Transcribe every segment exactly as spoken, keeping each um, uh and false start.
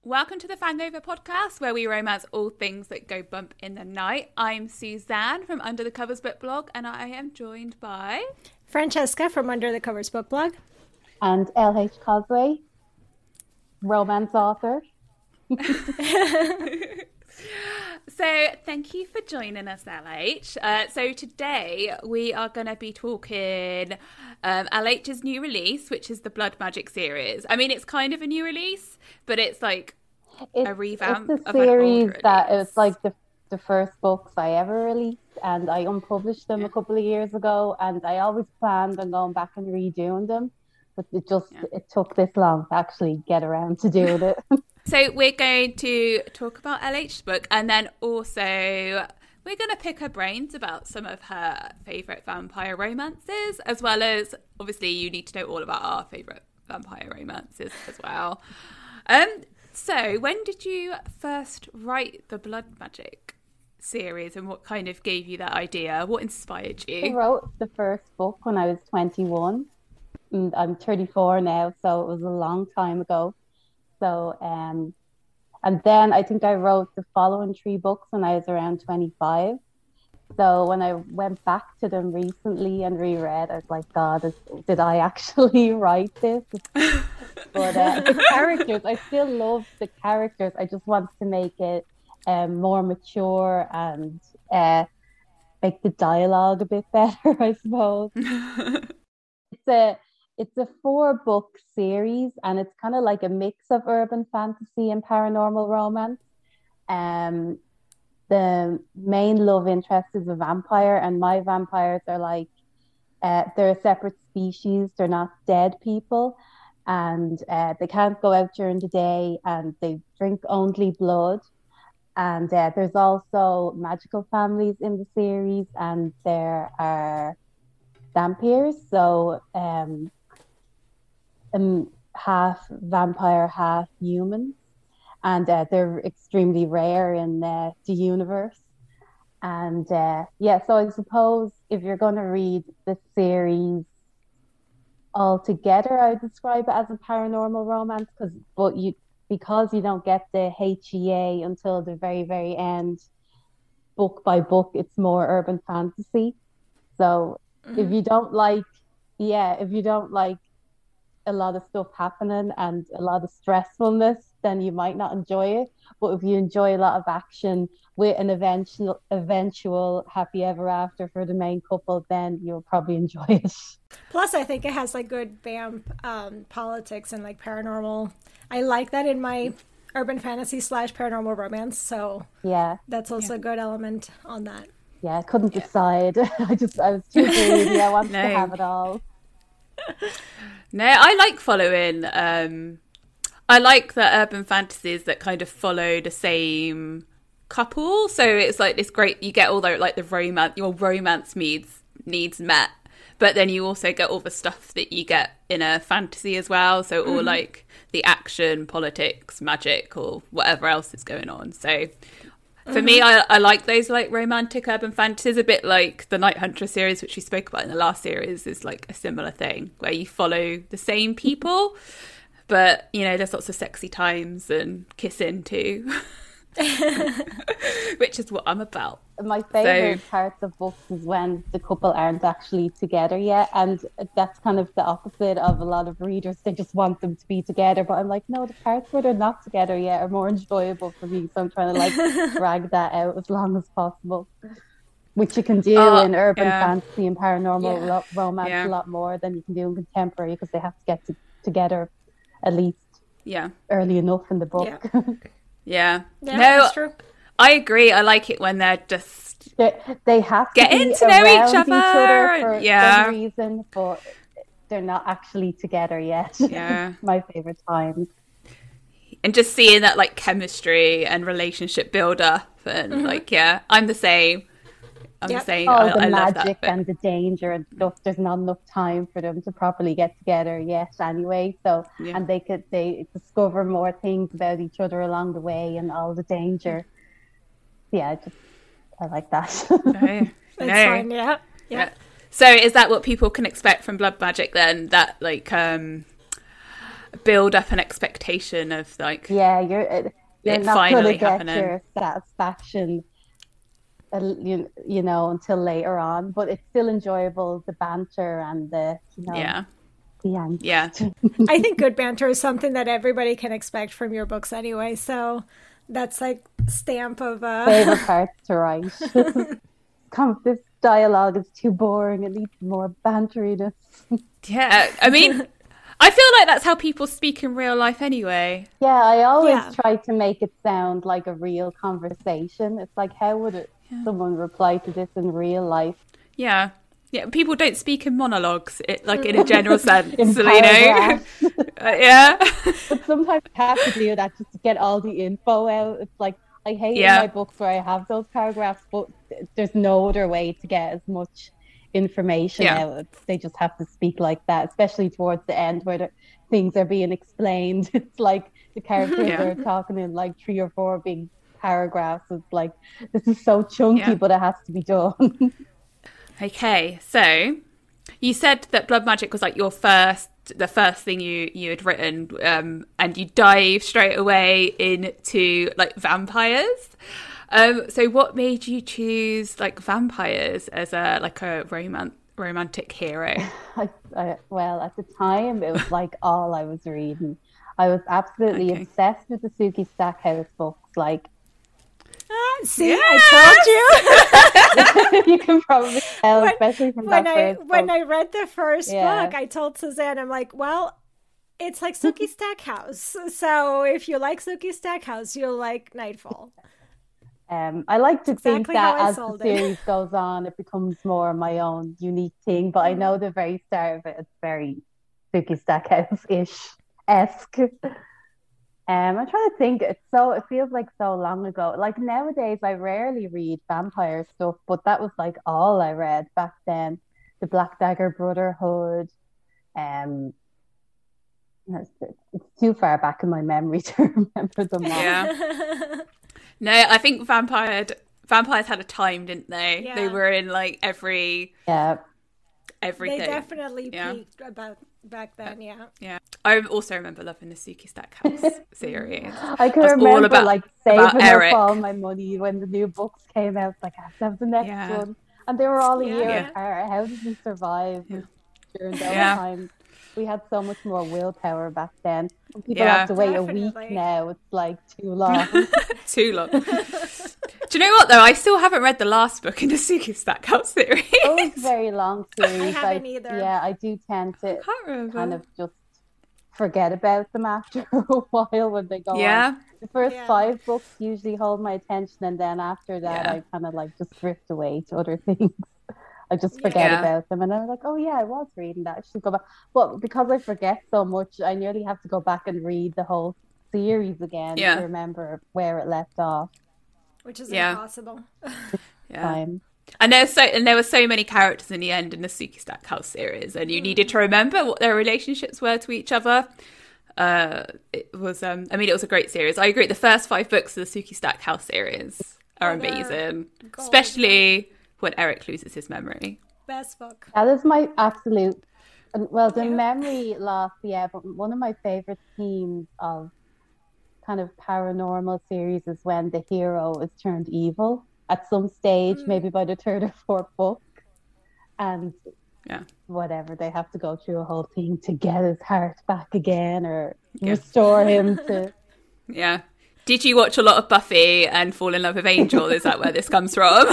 Welcome to the Fangover podcast, where we romance all things that go bump in the night. I'm Suzanne from Under the Covers Book Blog, and I am joined by... Francesca from Under the Covers Book Blog. And L H Cosway, romance author. So thank you for joining us, L H. Uh, so today we are going to be talking um, L H's new release, which is the Blood Magic series. I mean, it's kind of a new release, but it's like it's, a revamp it's a of an series older that release. it's like the the first books I ever released, and I unpublished them yeah. a couple of years ago, and I always planned on going back and redoing them, but it just yeah. it took this long to actually get around to doing it. So we're going to talk about L H's book, and then also we're going to pick her brains about some of her favourite vampire romances, as well as, obviously, you need to know all about our favourite vampire romances as well. Um, so when did you first write the Blood Magic series, and what kind of gave you that idea? What inspired you? I wrote the first book when I was twenty-one, and I'm thirty-four now, so it was a long time ago. So, um, and then I think I wrote the following three books when I was around twenty-five. So when I went back to them recently and reread, I was like, God, is, did I actually write this? But uh, the characters, I still love the characters. I just want to make it um, more mature and uh, make the dialogue a bit better, I suppose. It's a It's a four book series, and it's kind of like a mix of urban fantasy and paranormal romance. Um, the main love interest is a vampire, and my vampires are like, uh, they're a separate species. They're not dead people, and uh, they can't go out during the day, and they drink only blood. And uh, there's also magical families in the series, and there are vampires. So, um, Um, half vampire, half human, and uh, they're extremely rare in uh, the universe. And uh, yeah, so I suppose if you're going to read the series altogether, I would describe it as a paranormal romance, because but you because you don't get the H E A until the very very end, book by book, it's more urban fantasy. So mm-hmm. if you don't like, yeah, if you don't like a lot of stuff happening and a lot of stressfulness, then you might not enjoy it. But if you enjoy a lot of action with an eventual eventual happy ever after for the main couple, then you'll probably enjoy it. Plus, I think it has like good vamp um, politics and like paranormal. I like that in my urban fantasy slash paranormal romance. So yeah, that's also yeah. a good element on that. Yeah, I couldn't yeah. decide. I just I was too greedy. I wanted no. to have it all. No, I like following. Um, I like the urban fantasies that kind of follow the same couple. So it's like it's great. You get all the like the romance, your romance needs needs met, but then you also get all the stuff that you get in a fantasy as well. So all mm-hmm. like the action, politics, magic, or whatever else is going on. So. For mm-hmm. me, I, I like those like romantic urban fantasies, a bit like the Night Hunter series, which we spoke about in the last series, is like a similar thing where you follow the same people, but you know, there's lots of sexy times and kissing too, which is what I'm about. My favourite so, parts of books is when the couple aren't actually together yet, and that's kind of the opposite of a lot of readers. They just want them to be together, but I'm like, no, the parts where they're not together yet are more enjoyable for me, so I'm trying to like drag that out as long as possible, which you can do uh, in urban yeah. fantasy and paranormal yeah. ro- romance yeah. a lot more than you can do in contemporary, because they have to get to- together at least yeah early enough in the book. Yeah, yeah. yeah no, that's true. I agree. I like it when they're just they, they have to getting be to know each each other, other for yeah. some reason, but they're not actually together yet. Yeah, my favorite times. And just seeing that like chemistry and relationship build up, and mm-hmm. like yeah, I'm the same. I'm yep. the same. Oh, I, the I love magic that and the danger and stuff. There's not enough time for them to properly get together yet, anyway. So, yeah. and they could they discover more things about each other along the way, and all the danger. Yeah, I just I like that. No, That's no. fine. Yeah. yeah, yeah. So, is that what people can expect from Blood Magic then? That like um, build up an expectation of like yeah, you're uh, you're it not going finally to get happening. your satisfaction, uh, you, you know, until later on. But it's still enjoyable, the banter and the, you know, Yeah. the angst. Yeah. I think good banter is something that everybody can expect from your books anyway. So that's like stamp of uh Favorite parts to write. Come, this dialogue is too boring. It needs more banteriness. Yeah. I mean, I feel like that's how people speak in real life anyway. Yeah, I always Yeah. try to make it sound like a real conversation. It's like, how would it, someone reply to this in real life? Yeah. Yeah, people don't speak in monologues, it, like in a general sense, In you know? paragraphs. Uh, yeah. But sometimes I have to do that just to get all the info out. It's like, I hate Yeah. in my books where I have those paragraphs, but there's no other way to get as much information Yeah. out. They just have to speak like that, especially towards the end where the, things are being explained. It's like the characters Yeah. are talking in like three or four big paragraphs. It's like, this is so chunky, Yeah. but it has to be done. Okay, so you said that Blood Magic was like your first, the first thing you you had written, um, and you dive straight away into like vampires. Um, so what made you choose like vampires as a like a roman- romantic hero? I, I, well, at the time, it was like all I was reading. I was absolutely Okay. obsessed with the Suki Stackhouse books. Like, Ah, see, Yes! I told you. you can probably tell, When- especially from when that I first when book. I read the first Yeah. book, I told Suzanne, I'm like, well, it's like Suki Stackhouse. So if you like Suki Stackhouse, you'll like Nightfall. Um, I like to think exactly how that I as the sold it. series goes on, it becomes more my own unique thing. But I know the very start of it, it's very Suki Stackhouse-ish esque. Um, I'm trying to think. It's so it feels like so long ago. Like nowadays, I rarely read vampire stuff, but that was like all I read back then. The Black Dagger Brotherhood. Um, it's, it's too far back in my memory to remember them all. Yeah. No, I think vampire vampires had a time, didn't they? Yeah. They were in like every Yeah. everything. They definitely Yeah. peaked about back then, yeah. Yeah, I also remember loving the Suki Stackhouse series. I can That's all remember about- like about saving up Eric. all my money when the new books came out. Like, I have to have the next Yeah. one. And they were all a Yeah. year Yeah. apart. How did we survive during those Yeah. times? We had so much more willpower back then. When people Yeah. have to wait a Definitely. week now. It's like too long. Too long. Do you know what though? I still haven't read the last book in the Suki Stackhouse series. Oh, it's a very long series. haven't either. Yeah, I do tend to Can't remember. kind of just forget about them after a while when they go on. Yeah. The first Yeah. five books usually hold my attention, and then after that, Yeah. I kind of like just drift away to other things. I just forget Yeah. about them, and then I'm like, oh yeah, I was reading that. I should go back. But because I forget so much, I nearly have to go back and read the whole series again Yeah. to remember where it left off. Which is Yeah. impossible. Yeah. Time. And there's so and there were so many characters in the end in the Suki Stackhouse series, and you needed to remember what their relationships were to each other. Uh, it was, um, I mean, it was a great series. I agree. The first five books of the Suki Stackhouse series are Oh, they're amazing, gold. especially when Eric loses his memory. Best book. That is my absolute. and, Well, the Yeah. memory loss, yeah, but one of my favorite themes of kind of paranormal series is when the hero is turned evil at some stage, Mm. maybe by the third or fourth book, and Yeah. whatever, they have to go through a whole thing to get his heart back again or Yeah. restore him to. Yeah. Did you watch a lot of Buffy and fall in love with Angel? Is that where this comes from?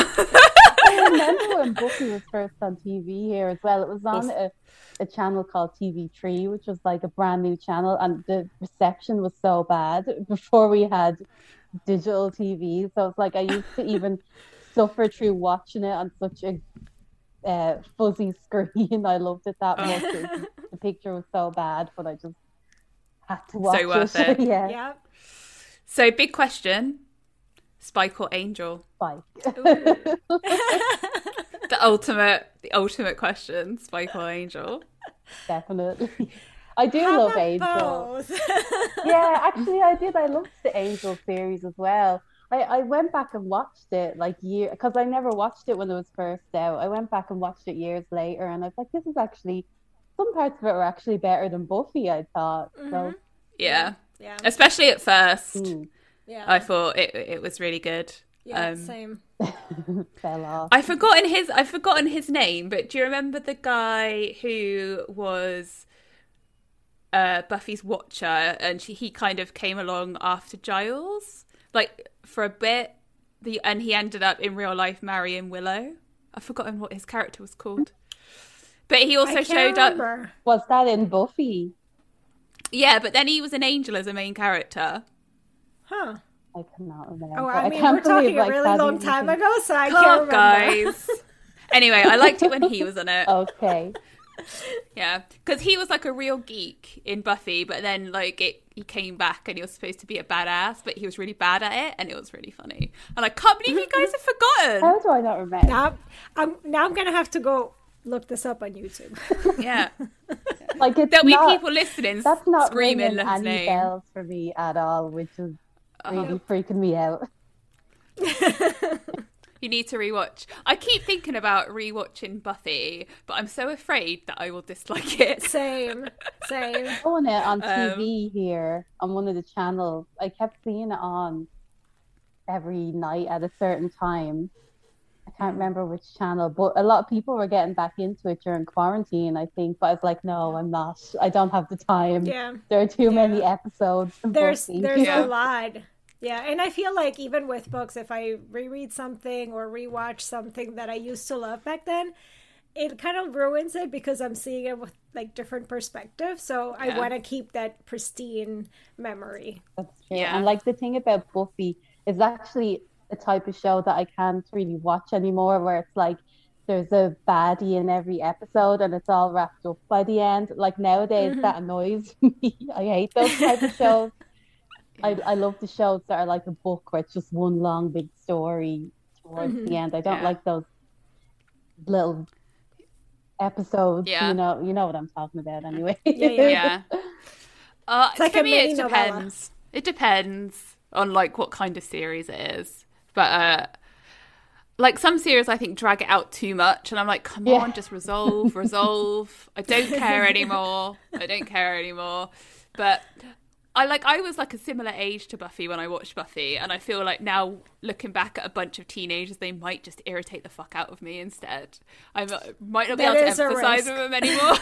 I remember when Buffy was first on T V here as well. It was on a, a channel called T V three, which was like a brand new channel, and the reception was so bad before we had digital T V. So it's like I used to even suffer through watching it on such a uh, fuzzy screen. I loved it that Oh. much. It was- the picture was so bad, but I just had to watch worth it. yeah, Yeah. So, big question: Spike or Angel? Spike. The ultimate, the ultimate question: Spike or Angel? Definitely. I do How love about Angel. both? Yeah, actually, I did. I loved the Angel series as well. I, I went back and watched it like year because I never watched it when it was first out. I went back and watched it years later, and I was like, this is actually some parts of it were actually better than Buffy, I thought. Mm-hmm. So yeah. yeah, especially at first. Mm. Yeah, I thought it it was really good. Yeah, um, same. Fell off. I've forgotten his I've forgotten his name, but do you remember the guy who was uh, Buffy's watcher, and she, he kind of came along after Giles, like for a bit, the and he ended up in real life marrying Willow. I've forgotten what his character was called, but he also I can't showed remember. up. Was that in Buffy? Yeah, but then he was an angel as a main character. Huh. I cannot remember. Oh, I mean, can't we're talking believe, like, a really that long even time thing- ago, so I God, can't remember. guys. Anyway, I liked it when he was in it. Okay. Yeah, because he was like a real geek in Buffy, but then like it, he came back and he was supposed to be a badass, but he was really bad at it, and it was really funny. And I can't believe you guys have forgotten. How do I not remember? Now, I'm now I'm gonna have to go look this up on YouTube. Yeah, Like it's there'll not, be people listening, that's not screaming ringing his any name. bells for me at all, which is really freaking me out. You need to rewatch. I keep thinking about rewatching Buffy, but I'm so afraid that I will dislike it. Same, same. Showing it on T V Um, here on one of the channels. I kept seeing it on every night at a certain time. I can't remember which channel, but a lot of people were getting back into it during quarantine, I think. But I was like, no, I'm not. I don't have the time. Yeah, There are too Yeah. many episodes. of there's Buffy. there's Yeah. a lot. Yeah, and I feel like even with books, if I reread something or rewatch something that I used to love back then, it kind of ruins it because I'm seeing it with like different perspectives. So I Yeah. want to keep that pristine memory. That's true. Yeah. And like the thing about Buffy is actually a type of show that I can't really watch anymore, where it's like there's a baddie in every episode and it's all wrapped up by the end. Like nowadays, Mhm. that annoys me. I hate those type of shows. I, I love the shows that are like a book where it's just one long big story towards Mhm. the end. I don't Yeah. like those little episodes. Yeah. You know, you know what I'm talking about anyway. Yeah, yeah. Yeah. Uh, It's like for a me, mini it novella. depends. It depends on like what kind of series it is. But uh, like some series, I think drag it out too much, and I'm like, come Yeah. on, just resolve, resolve. I don't care anymore. I don't care anymore. But I like I was like a similar age to Buffy when I watched Buffy, and I feel like now looking back at a bunch of teenagers, they might just irritate the fuck out of me instead. I might not be That able is to a emphasize risk. with them anymore.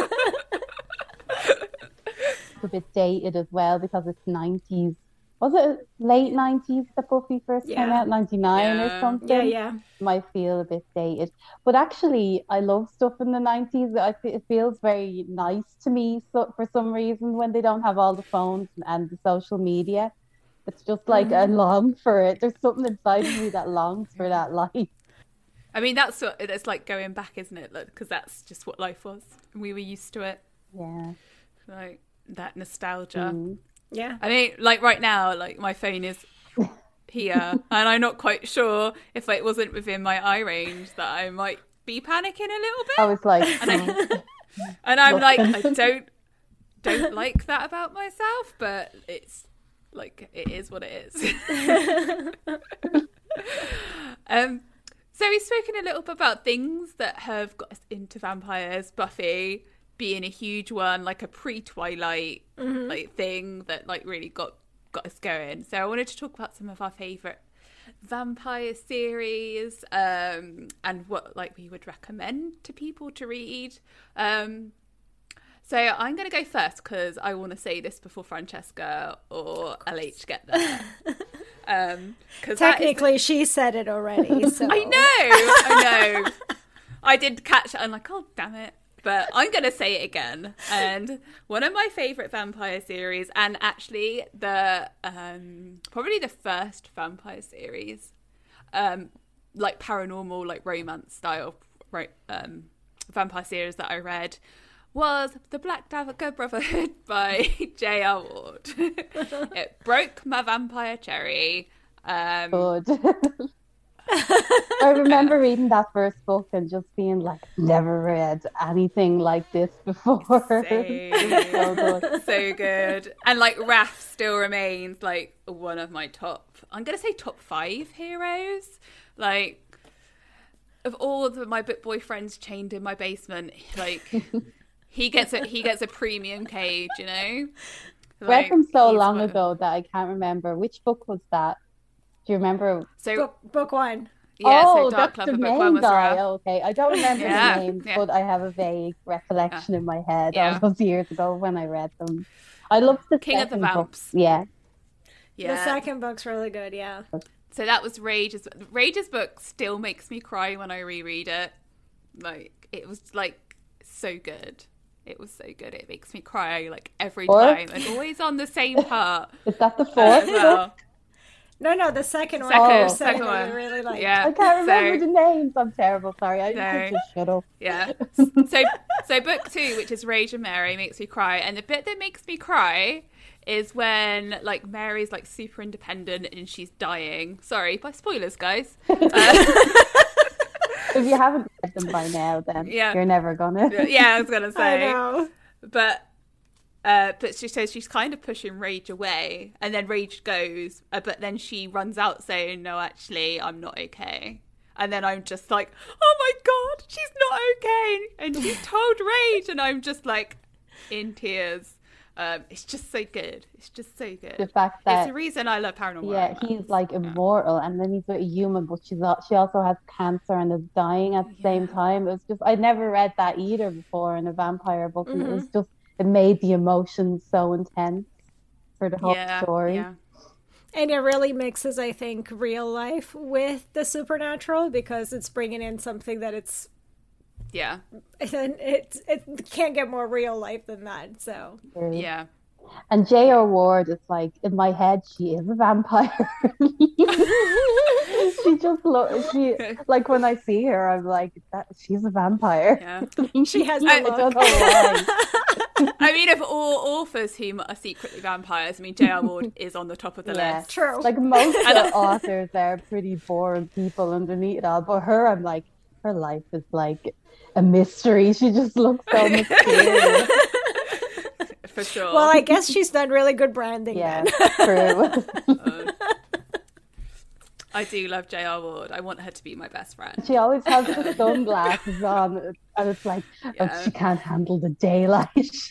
A bit dated as well because it's nineties. Was it late nineties that Buffy first came Yeah. out? ninety-nine Yeah. or something? Yeah, yeah. Might feel a bit dated. But actually, I love stuff in the nineties. I, fe- it feels very nice to me so, for some reason when they don't have all the phones and the social media. It's just like I long for it. There's something inside of me that longs for that life. I mean, that's what it's like going back, isn't it? Because that's just what life was. We were used to it. Yeah. Like that nostalgia. Mm. Yeah. I mean, like right now, like my phone is here, and I'm not quite sure if it wasn't within my eye range that I might be panicking a little bit. I was like, And I- mm, And I'm like, I Listen. don't don't like that about myself, but it's like it is what it is. um, so we've spoken a little bit about things that have got us into vampires. Buffy being a huge one, like a pre-Twilight like thing that like really got got us going. So I wanted to talk about some of our favourite vampire series, um, and what like we would recommend to people to read. Um, so I'm going to go first because I want to say this before Francesca or L H get there. Um, 'cause that is the- Technically, she said it already. So I know, I know. I did catch it. I'm like, oh, damn it. But I'm going to say it again. And one of my favourite vampire series, and actually the um, probably the first vampire series, um, like paranormal, like romance style, right, um, vampire series that I read, was The Black Dagger Brotherhood by J R. Ward. It broke my vampire cherry. Um, good. I remember reading that first book and just being like, never read anything like this before. Same. So good. So good. And like Raph still remains like one of my top, I'm going to say top five heroes. Like of all of my book boyfriends chained in my basement, like he gets a he gets a premium cage, you know. Read them so he's long one- ago that I can't remember. Which book was that? Do you remember? So Book, book one. yeah, oh, so Dark that's the Lover book main one was guy. Raph. Oh, okay, I don't remember Yeah, the names, yeah. but I have a vague recollection in my head Yeah. all those years ago when I read them. I loved the King of the second book. Vamps. Yeah, Yeah. The second book's really good, yeah. So that was Rage's. Rage's book still makes me cry when I reread it. Like, it was, like, so good. It was so good. It makes me cry, like, every Fourth? time. And always on the same part. is that the uh, fourth as book? well. No, no, the second, Second- one. Oh. You're saying second that you one. really like. Yeah. I can't remember So- the names. I'm terrible. Sorry, I No. need to shut up. Yeah. So so book two, which is Rage and Mary, makes me cry. And the bit that makes me cry is when like Mary's like super independent and she's dying. Sorry, by spoilers, guys. Uh, If you haven't read them by now, then Yeah. you're never gonna. yeah, I was gonna I say. know. But uh, but she says she's kind of pushing Rage away, and then Rage goes, uh, but then she runs out saying, "No, actually, I'm not okay." And then I'm just like, "Oh my god, she's not okay!" And she's told Rage, and I'm just like in tears. Um, it's just so good. It's just so good. The fact It's that the reason I love paranormal. yeah, romance. he's like immortal, and then he's a human, but she's al- she also has cancer and is dying at the same Yeah. time. It was just I'd never read that either before in a vampire book, and it was Mm-hmm. just it made the emotions so intense for the whole yeah, story. yeah. And it really mixes, I think, real life with the supernatural because it's bringing in something that it's Yeah, and it it can't get more real life than that. So Really. yeah. And J R. Ward is like in my head, she is a vampire. She just looks. She like when I see her, I'm like, that she's a vampire. Yeah. she has I- the I don't look. know why. I mean, of all authors who are secretly vampires, I mean, J R. Ward is on the top of the Yeah. list. True. Like most of the authors are pretty boring people underneath it all, but her, I'm like, her life is like a mystery. She just looks so mysterious. For sure. Well, I guess she's done really good branding Yeah, then. true. Uh, I do love J R. Ward. I want her to be my best friend. She always has the sunglasses on, and it's like, Yeah. oh, she can't handle the daylight.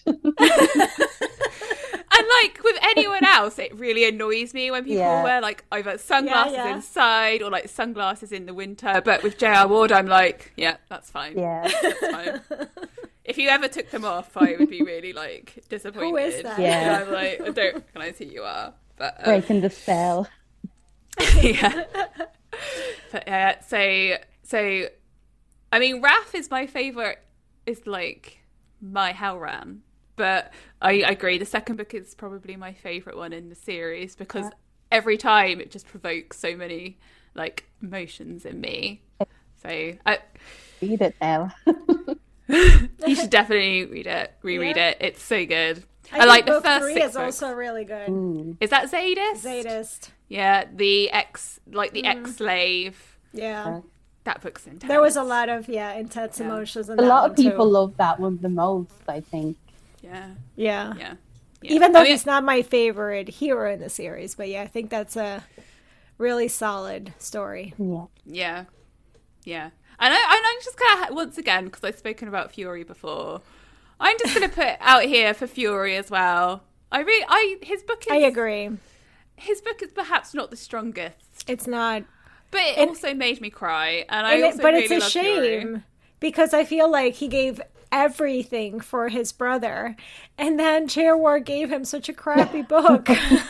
And like with anyone else, it really annoys me when people Yeah. wear like either sunglasses Yeah, yeah. inside or like sunglasses in the winter. But with J R. Ward, I'm like, yeah, that's fine. Yeah. That's fine. If you ever took them off, I would be really like disappointed. Who is that? Yeah. And I'm like, I don't recognize who you are. But um, Breaking the spell. yeah. But uh, so so, I mean, Raph is my favorite. Is like my Hellran, but I, I agree. The second book is probably my favorite one in the series because every time it just provokes so many like emotions in me. So I, Read it now. you should definitely read it, reread Yeah. it. It's so good. I, I, think like the book first three six is books. also really good. Mm. Is that Zadist? Zadist. Yeah, the ex, like the Mm. ex-slave. Yeah. That book's intense. There was a lot of yeah intense Yeah. emotions in A that lot one of people too. love that one the most, I think. Yeah, Yeah. yeah, yeah. Even though I mean, he's not my favorite hero in the series, but yeah, I think that's a really solid story. Yeah. yeah, yeah. And I, and I'm just gonna once again because I've spoken about Fury before. I'm just gonna put out here for Fury as well. I really, I his book is. I agree. His book is perhaps not the strongest, It's not, but it And- also made me cry, and I and it- also but really it's a love Fury. shame because I feel like he gave everything for his brother, and then J R. Ward gave him such a crappy book.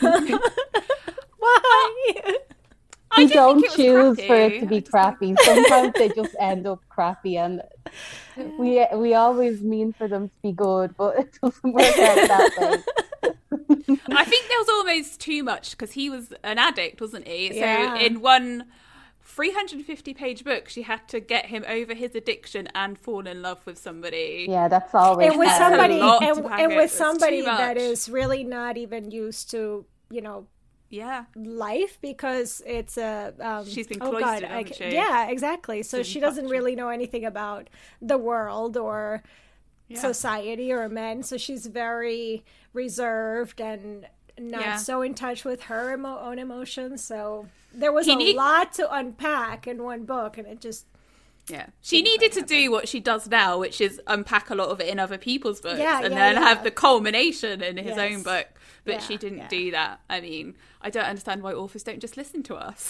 Why? I You didn't don't think it was choose crappy. for it to I be just- crappy. Sometimes they just end up crappy, and we we always mean for them to be good, but it doesn't work out that way. I think there was almost too much because he was an addict, wasn't he? So Yeah. in one three hundred fifty page book, she had to get him over his addiction and fall in love with somebody. Yeah, that's always And with That's a hard. somebody, lot and, to pack and it. with It's somebody too that much. is really not even used to, you know, Yeah. life because it's a um, She's been oh cloistered, God, I hasn't ca- she? yeah, exactly. So She's she been doesn't fucked. really know anything about the world or Yeah. society or men. So she's very reserved and not Yeah. so in touch with her emo- own emotions. So there was He a need- lot to unpack in one book, and it just Yeah, she needed to do what she does now, which is unpack a lot of it in other people's books, Yeah, and yeah, then yeah. have the culmination in his Yes. own book. But Yeah, she didn't yeah. do that. I mean, I don't understand why authors don't just listen to us.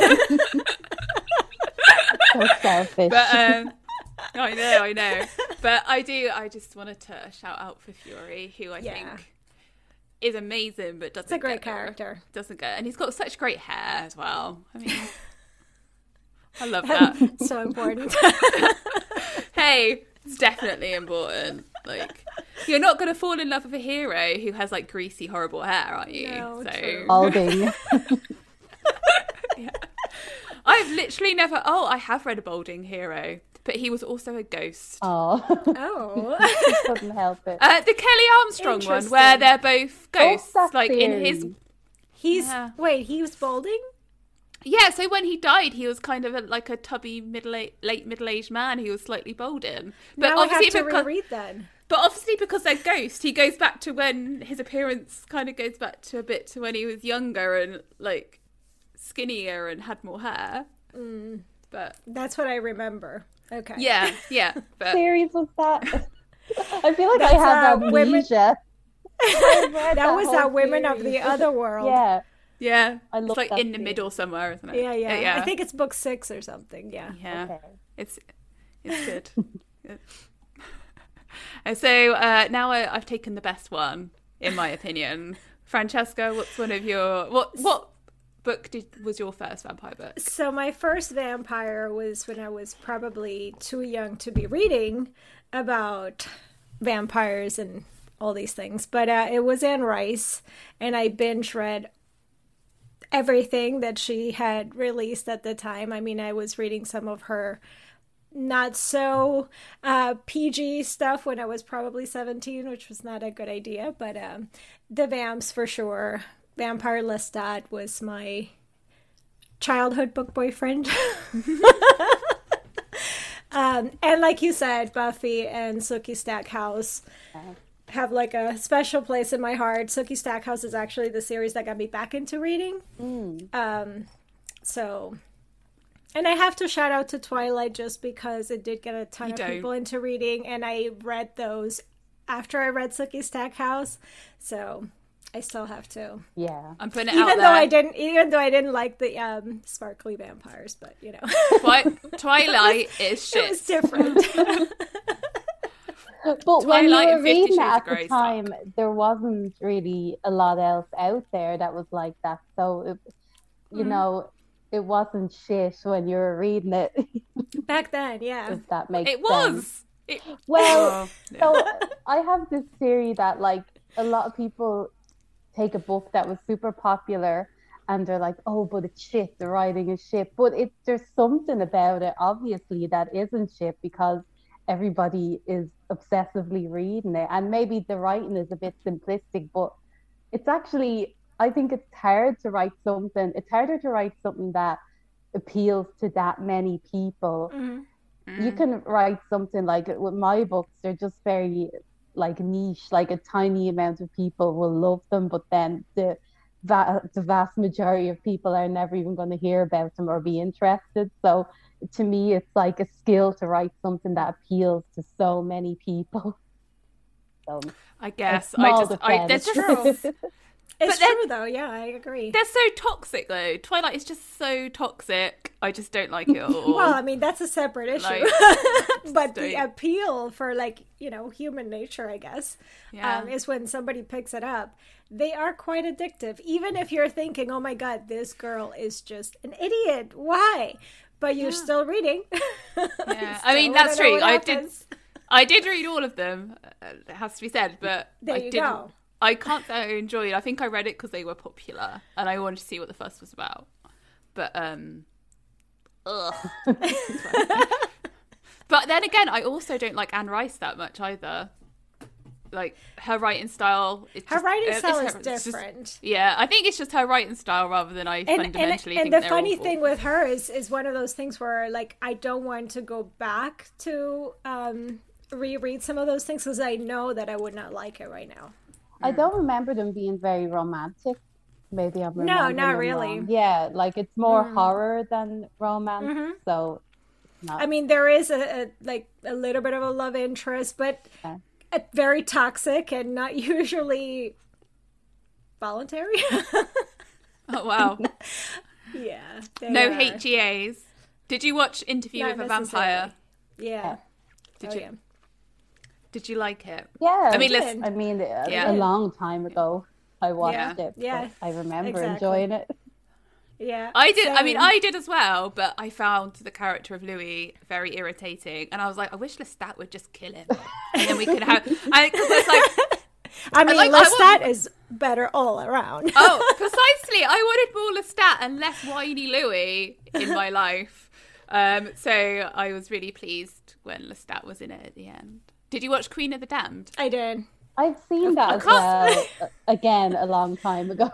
So selfish. But um, I know, I know. But I do. I just wanted to shout out for Fury, who I Yeah. think is amazing, but doesn't. It's a great get the- character. Doesn't get, and he's got such great hair as well. I mean, I love that. So important. Hey, it's definitely important. Like, you're not going to fall in love with a hero who has like greasy, horrible hair, are you? No, so true. Balding. yeah. I've literally never. Oh, I have read a balding hero, but he was also a ghost. Oh, Oh. couldn't help it. Uh, the Kelly Armstrong one, Interesting. where they're both ghosts, that like in his. series. He's Yeah. wait, he was balding? Yeah, so when he died, he was kind of a, like a tubby middle late middle aged man who was slightly balding. But Now I have obviously, to because, reread then. but obviously because they're ghosts, he goes back to when his appearance kind of goes back to a bit to when he was younger and like skinnier and had more hair. Mm, But that's what I remember. Okay. yeah, yeah. But Series was that? I feel like That's, I have uh, women- amnesia. that was whole that Women of the series. Other World. Yeah, yeah, I it's love like that in the series. middle somewhere, isn't it? Yeah, yeah, yeah. I think it's book six or something. Yeah. Yeah, okay. it's it's good. Good. And so uh, now I, I've taken the best one, in my opinion. Francesca, what's one of your what what book did was your first vampire book? So my first vampire was when I was probably too young to be reading about vampires and all these things. But uh, it was Anne Rice, and I binge read everything that she had released at the time. I mean, I was reading some of her not so uh, P G stuff when I was probably seventeen, which was not a good idea. But um, the Vamps for sure. Vampire Lestat was my childhood book boyfriend. um, and like you said, Buffy and Sookie Stackhouse have like a special place in my heart. Sookie Stackhouse is actually the series that got me back into reading. Mm. Um, so, and I have to shout out to Twilight just because it did get a ton You of don't. people into reading, and I read those after I read Sookie Stackhouse. So I still have to. Yeah. I'm putting it Even out though there. I didn't, even though I didn't like the um, sparkly vampires, but you know, Twi- Twilight is shit. it was different. But when you Twilight were and Fifty reading Shades it of at Grey the time, there wasn't really a lot else out there that was like that. So, it, you Mhm. know, it wasn't shit when you were reading it, Back then, yeah. if that makes It sense. was. It, Well, oh, yeah. so I have this theory that like a lot of people take a book that was super popular and they're like, oh, but it's shit, the writing is shit. But it there's something about it, obviously, that isn't shit because everybody is obsessively reading it. And maybe the writing is a bit simplistic, but it's actually, I think it's hard to write something, it's harder to write something that appeals to that many people. Mhm. You can write something like with my books, they're just very like niche, like a tiny amount of people will love them, but then the va- the vast majority of people are never even going to hear about them or be interested. So to me, it's like a skill to write something that appeals to so many people. So I a guess I small just I, they're defense. just It's But then- true, though. Yeah, I agree. they're so toxic though. Twilight is just so toxic. I just don't like it at all. Well, I mean, that's a separate issue. Like, but the don't- appeal for, like, you know, human nature, I guess, Yeah. um, is when somebody picks it up. They are quite addictive. Even if you're thinking, oh my God, this girl is just an idiot. Why? But you're Yeah. still reading. Yeah. Still I mean, wanna that's know true. what I did happens. I did read all of them. uh, It has to be said, but There I you didn't. go. I can't say I enjoyed it. I think I read it because they were popular, and I wanted to see what the fuss was about. But um, ugh. It's fine. But then again, I also don't like Anne Rice that much either. Like her writing style. It's Her just- writing uh, it's style her- is it's just- different. yeah, I think it's just her writing style rather than I And, and, fundamentally and think the they're funny awful. thing with her is is one of those things where, like, I don't want to go back to um, reread some of those things because I know that I would not like it right now. I don't remember them being very romantic. Maybe I'm No, remembering not them really. wrong. Yeah, like it's more Mm. horror than romance. Mhm. So not. I mean, there is a, a like a little bit of a love interest, but Yeah. uh, very toxic and not usually voluntary. Oh wow. Yeah. they No are. H E As. Did you watch Interview Not with a Vampire? Yeah. Did oh, you yeah. Did you like it? Yeah. I mean, did. listen. I mean, a, Yeah. a long time ago, I watched Yeah. it. Yeah. But I remember Exactly. enjoying it. Yeah. I did. I mean, same. I did as well, but I found the character of Louis very irritating, and I was like, I wish Lestat would just kill him, and then we could have. I because it's like, I mean, like- I Lestat want- is better all around. oh, precisely. I wanted more Lestat and less whiny Louis in my life. Um, so I was really pleased when Lestat was in it at the end. Did you watch Queen of the Damned? I did. I've seen that as can't- well. Again, a long time ago.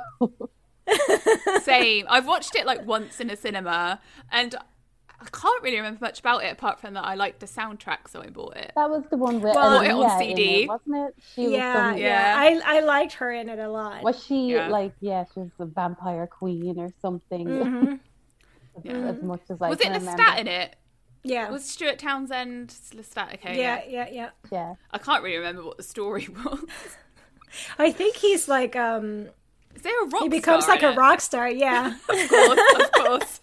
Same. I've watched it like once in a cinema, and I can't really remember much about it apart from that I liked the soundtrack, so I bought it. That was the one with Well, Bought it on Aaliyah C in D. it, wasn't it? She was Yeah, some, yeah. Yeah. I I liked her in it a lot. Was she Yeah. like, yeah, she was the vampire queen or something, Mhm. Yeah. as much as I Was it can Lestat remember. in it? Yeah. Was Stuart Townsend Lestat? Okay, yeah, yeah. yeah, yeah. Yeah. I can't really remember what the story was. I think he's like um Is there a rock he becomes star like in a it? rock star, yeah. Of course, of course.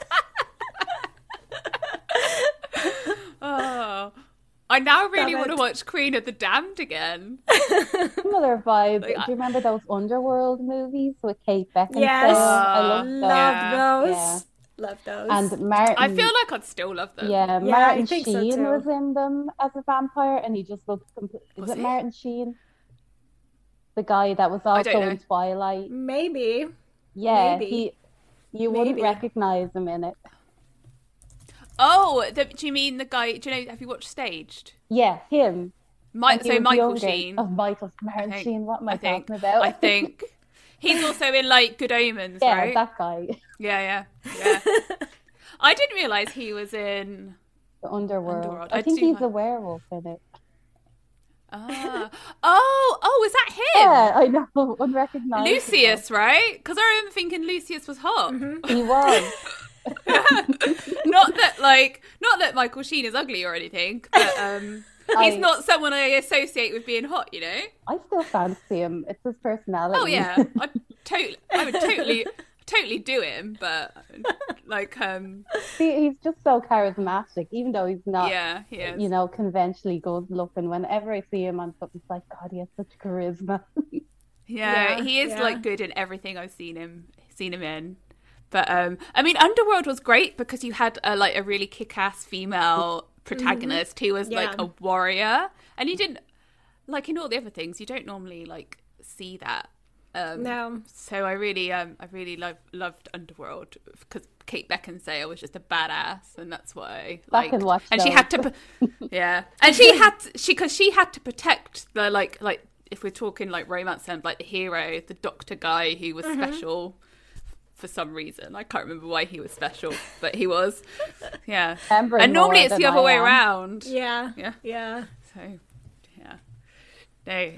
Oh, I now really Love want to it. watch Queen of the Damned again. Similar vibe. Like, Do I- you remember those Underworld movies with Kate Beckinsale? Yes. I Uh, love those. Love Yeah. those. Yeah. Love those. And Martin. I feel like I'd still love them. yeah, Yeah, I Martin think so Sheen too. was in them as a vampire, and he just looked. Compl- Is Was it he? Martin Sheen? The guy that was I also don't know. in Twilight. maybe. Yeah, Maybe. he. You wouldn't Maybe. recognize him in it. Oh, the, do you mean the guy? Do you know? Have you watched Staged? Yeah, him. My, And he so was Michael younger. Sheen. Oh, Michael Martin think- Sheen. What am I, I think. talking about? I think he's also in like Good Omens, yeah, right? that guy. Yeah, yeah, yeah. I didn't realize he was in. The Underworld. Underworld. I I think do he's like- a werewolf in it. Ah, oh, oh, is that him? Yeah, I know. Unrecognizable. Lucius, right? Because I remember thinking Lucius was hot. He was. Not that, like, not that Michael Sheen is ugly or anything, but um, he's I- not someone I associate with being hot, you know? I still fancy him. It's his personality. Oh yeah, I totally, I would totally, totally do him, but like, um, See, he's just so charismatic, even though he's not, yeah, he is. you know, conventionally good looking. Whenever I see him on something, it's like, God, he has such charisma. Yeah, Yeah, he is yeah. like good in everything I've seen him seen him in. But um I mean Underworld was great because you had a like a really kick-ass female protagonist who was like Mm-hmm. Yeah. a warrior, and you didn't like in all the other things you don't normally like see that. Um No. So I really um I really love, loved Underworld because Kate Beckinsale was just a badass, and that's why I Back liked. and watch and she those. had to yeah, and she had to, she because she had to protect the like like if we're talking like romance and like the hero, the doctor guy who was special for some reason. I can't remember why he was special, but he was. Yeah, Remembering and normally more it's the than other I way am. around. Yeah. Yeah. Yeah. So yeah, no.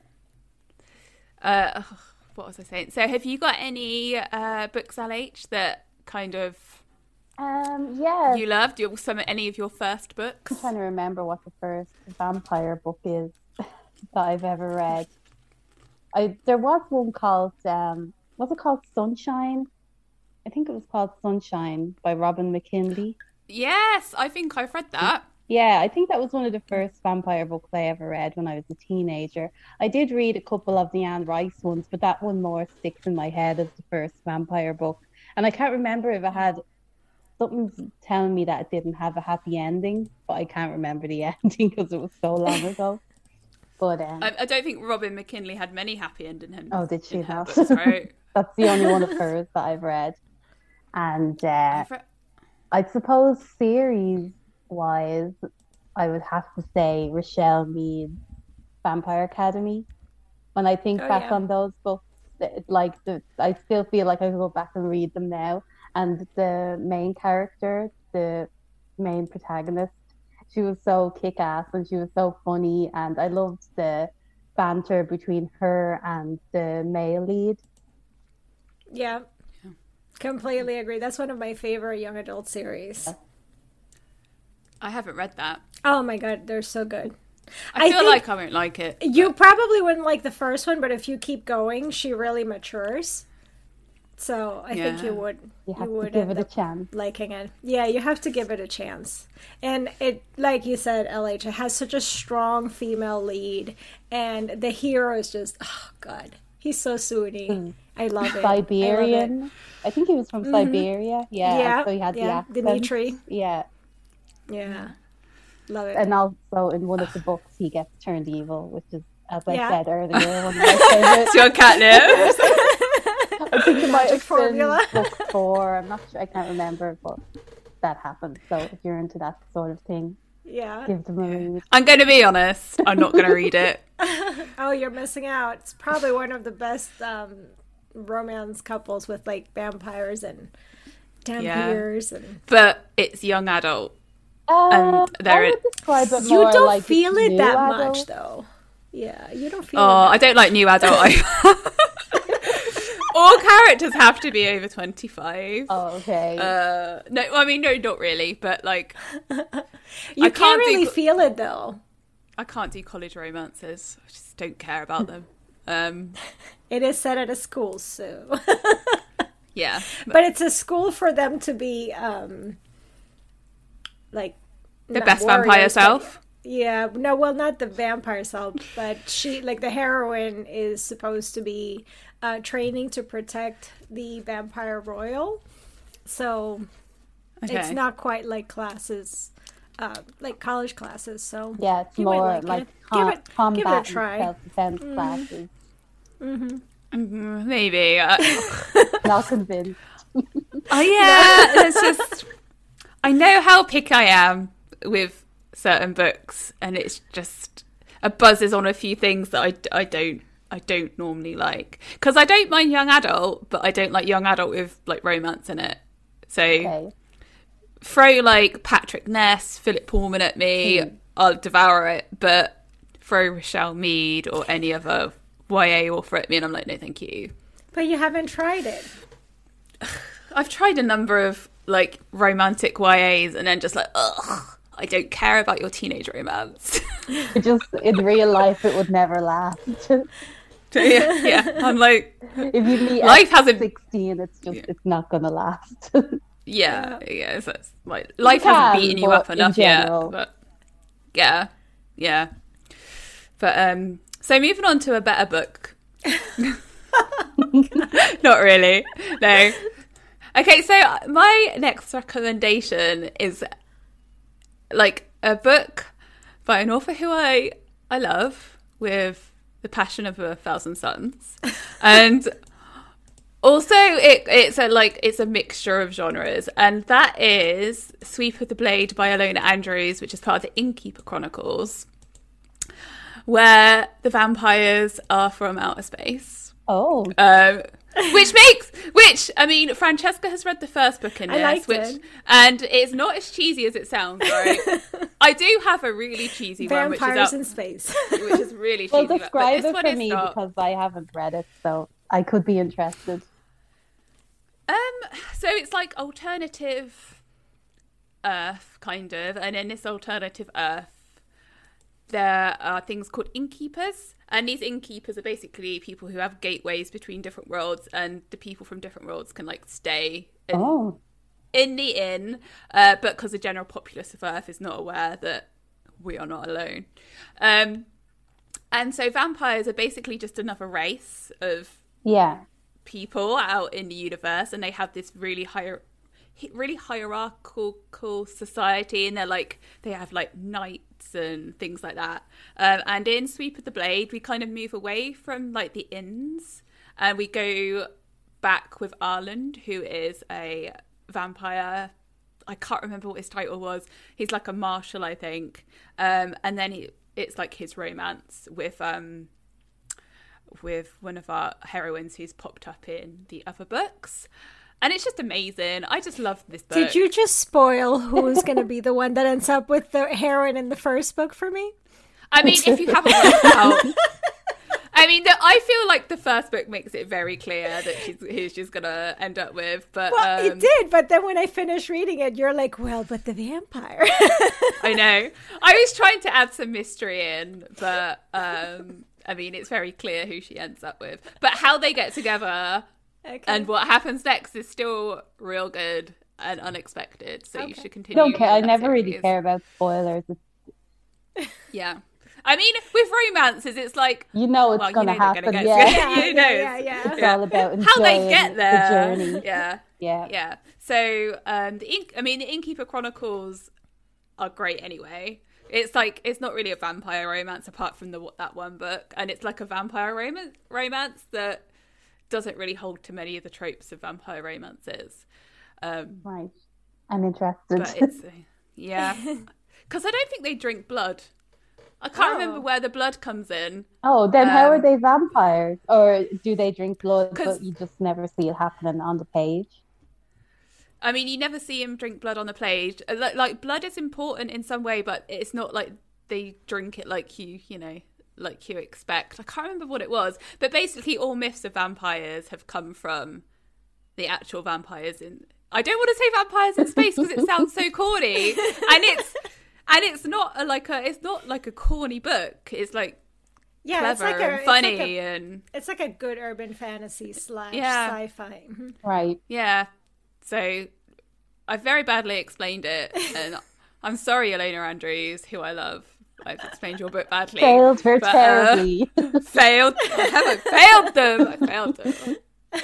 Uh, ugh, what was I saying? So have you got any uh, books, L H, that kind of Um, yeah. you loved? Your, some any of your first books? I'm trying to remember what the first vampire book is that I've ever read. I there was one called um, was it called Sunshine? I think it was called Sunshine by Robin McKinley. Yes, I think I've read that. Yeah, I think that was one of the first vampire books I ever read when I was a teenager. I did read a couple of the Anne Rice ones, but that one more sticks in my head as the first vampire book. And I can't remember if it had something's telling me that it didn't have a happy ending, but I can't remember the ending because it was so long ago. But um, I, I don't think Robin McKinley had many happy endings. oh, did she in her not? books, right? That's the only one of hers that I've read. And uh, I've read- I suppose series wise, I would have to say Rochelle Mead's Vampire Academy. When I think Oh, back yeah. on those books, it- like the, I still feel like I could go back and read them now. And the main character, the main protagonist, she was so kick-ass and she was so funny, and I loved the banter between her and the male lead. Yeah. Completely agree. That's one of my favorite young adult series. I haven't read that. Oh my god, they're so good. I feel I like I won't like it. You but... probably wouldn't like the first one, but if you keep going, she really matures. So I yeah. think you would. You have you would to give it a chance. Liking it, yeah, you have to give it a chance. And it, like you said, L H, it has such a strong female lead, and the hero is just, oh god, he's so Sunni. Mm. I love it. Siberian. I, love it. I think he was from mm-hmm. Siberia. Yeah, yeah, so he had yeah. the accent. Dimitri. Yeah, yeah, love it. And also in one of the books, he gets turned evil, which is, as I yeah. said earlier, one of my favorites. It's your catnip. I think it might have formula. been book four. I'm not sure. I can't remember, but that happened. So if you're into that sort of thing, yeah, give them a read. I'm going to be honest. I'm not going to read it. Oh, you're missing out. It's probably one of the best um, romance couples with like vampires and vampires, yeah. and but it's young adult. Uh, and there I would describe it you more don't like feel it that adult. much, though. Yeah, you don't feel. Oh, it that I don't like new adult. All characters have to be over twenty-five. Oh, okay. Uh, no, I mean, no, not really, but like... you I can't, can't really do, feel it, though. I can't do college romances. I just don't care about them. Um, it is set at a school, so... yeah. But, but it's a school for them to be, um, like... The best vampire self? Yeah, no, well, not the vampire self, but she, like, the heroine is supposed to be uh, training to protect the vampire royal. So okay. It's not quite like classes, uh, like college classes. So yeah, it's more like, like it. com- give it, combat give it a try. Self-defense mm-hmm. classes. Mm-hmm. Mm-hmm. Maybe. Uh... Not convinced. Oh yeah, it's just I know how picky I am with certain books, and it's just a buzz is on a few things that I, I don't I don't normally like, because I don't mind young adult, but I don't like young adult with like romance in it. So okay. Throw like Patrick Ness, Philip Pullman at me, mm. I'll devour it. But throw Rochelle Mead or any other Y A author at me, and I'm like, no, thank you. But you haven't tried it. I've tried a number of like romantic Y As, and then just like, ugh. I don't care about your teenage romance. Just in real life, it would never last. yeah, yeah, I'm like, if you meet life at hasn't sixteen, it's just yeah. it's not gonna last. yeah, yeah, so it's like life can, hasn't beaten you up enough yet. But yeah, yeah. But um, so moving on to a better book. Not really, no. Okay, so my next recommendation is like a book by an author who I I love with the passion of a thousand suns, and also it it's a like it's a mixture of genres, and that is Sweep of the Blade by Ilona Andrews, which is part of the Innkeeper Chronicles, where the vampires are from outer space. Oh. Um, which makes, which, I mean, Francesca has read the first book in I this, liked which, it. and it's not as cheesy as it sounds, right? I do have a really cheesy Vampires one, which is out, in space. which is really cheesy. Well, describe but, but it for me not. because I haven't read it, so I could be interested. Um, so it's like alternative Earth, kind of, and in this alternative Earth, there are things called innkeepers, and these innkeepers are basically people who have gateways between different worlds, and the people from different worlds can like stay in, oh. in the inn, uh, but because the general populace of Earth is not aware that we are not alone. Um, and so vampires are basically just another race of yeah people out in the universe, and they have this really higher really hierarchical society, and they're like they have like knights and things like that, um, and in Sweep of the Blade we kind of move away from like the inns, and we go back with Arland, who is a vampire. I can't remember what his title was. He's like a marshal, I think, um, and then he, it's like his romance with um with one of our heroines who's popped up in the other books. And it's just amazing. I just love this book. Did you just spoil who's going to be the one that ends up with the heroine in the first book for me? I mean, if you haven't worked out... I I mean, the, I feel like the first book makes it very clear that she's who she's gonna end up with. But well, um, it did. But then when I finished reading it, you're like, well, but the vampire. I know. I was trying to add some mystery in, but um, I mean, it's very clear who she ends up with. But how they get together Okay. and what happens next is still real good and unexpected. So Okay. you should continue. Don't care. I that never really series. care about spoilers. It's, Yeah. I mean, with romances, it's like, you know it's well, going to you know they're happen. gonna get Yeah. together. You know, yeah, yeah. It's all about enjoying how they get there. the journey. Yeah. Yeah. Yeah. So, um, the ink. I mean, the Innkeeper Chronicles are great anyway. It's like it's not really a vampire romance apart from the that one book, and it's like a vampire romance romance that doesn't really hold to many of the tropes of vampire romances. Um, Right. I'm interested. but it's uh, yeah, because I don't think they drink blood. I can't Oh. remember where the blood comes in. Oh, then how are Um, they vampires? Or do they drink blood, 'Cause- but you just never see it happening on the page? I mean, you never see him drink blood on the page. Uh, Like, like blood is important in some way, but it's not like they drink it like you, you know, like you expect. I can't remember what it was, but basically, all myths of vampires have come from the actual vampires in. I don't want to say vampires in space because it sounds so corny, and it's and it's not a, like a it's not like a corny book. It's like Yeah, clever it's like a and it's funny like a, and it's like a good urban fantasy slash Yeah. sci-fi. Mhm. Right. yeah. So I very badly explained it, and I'm sorry, Elena Andrews, who I love. I've explained your book badly. Failed her but, uh, terribly. failed. I haven't failed them. I failed them.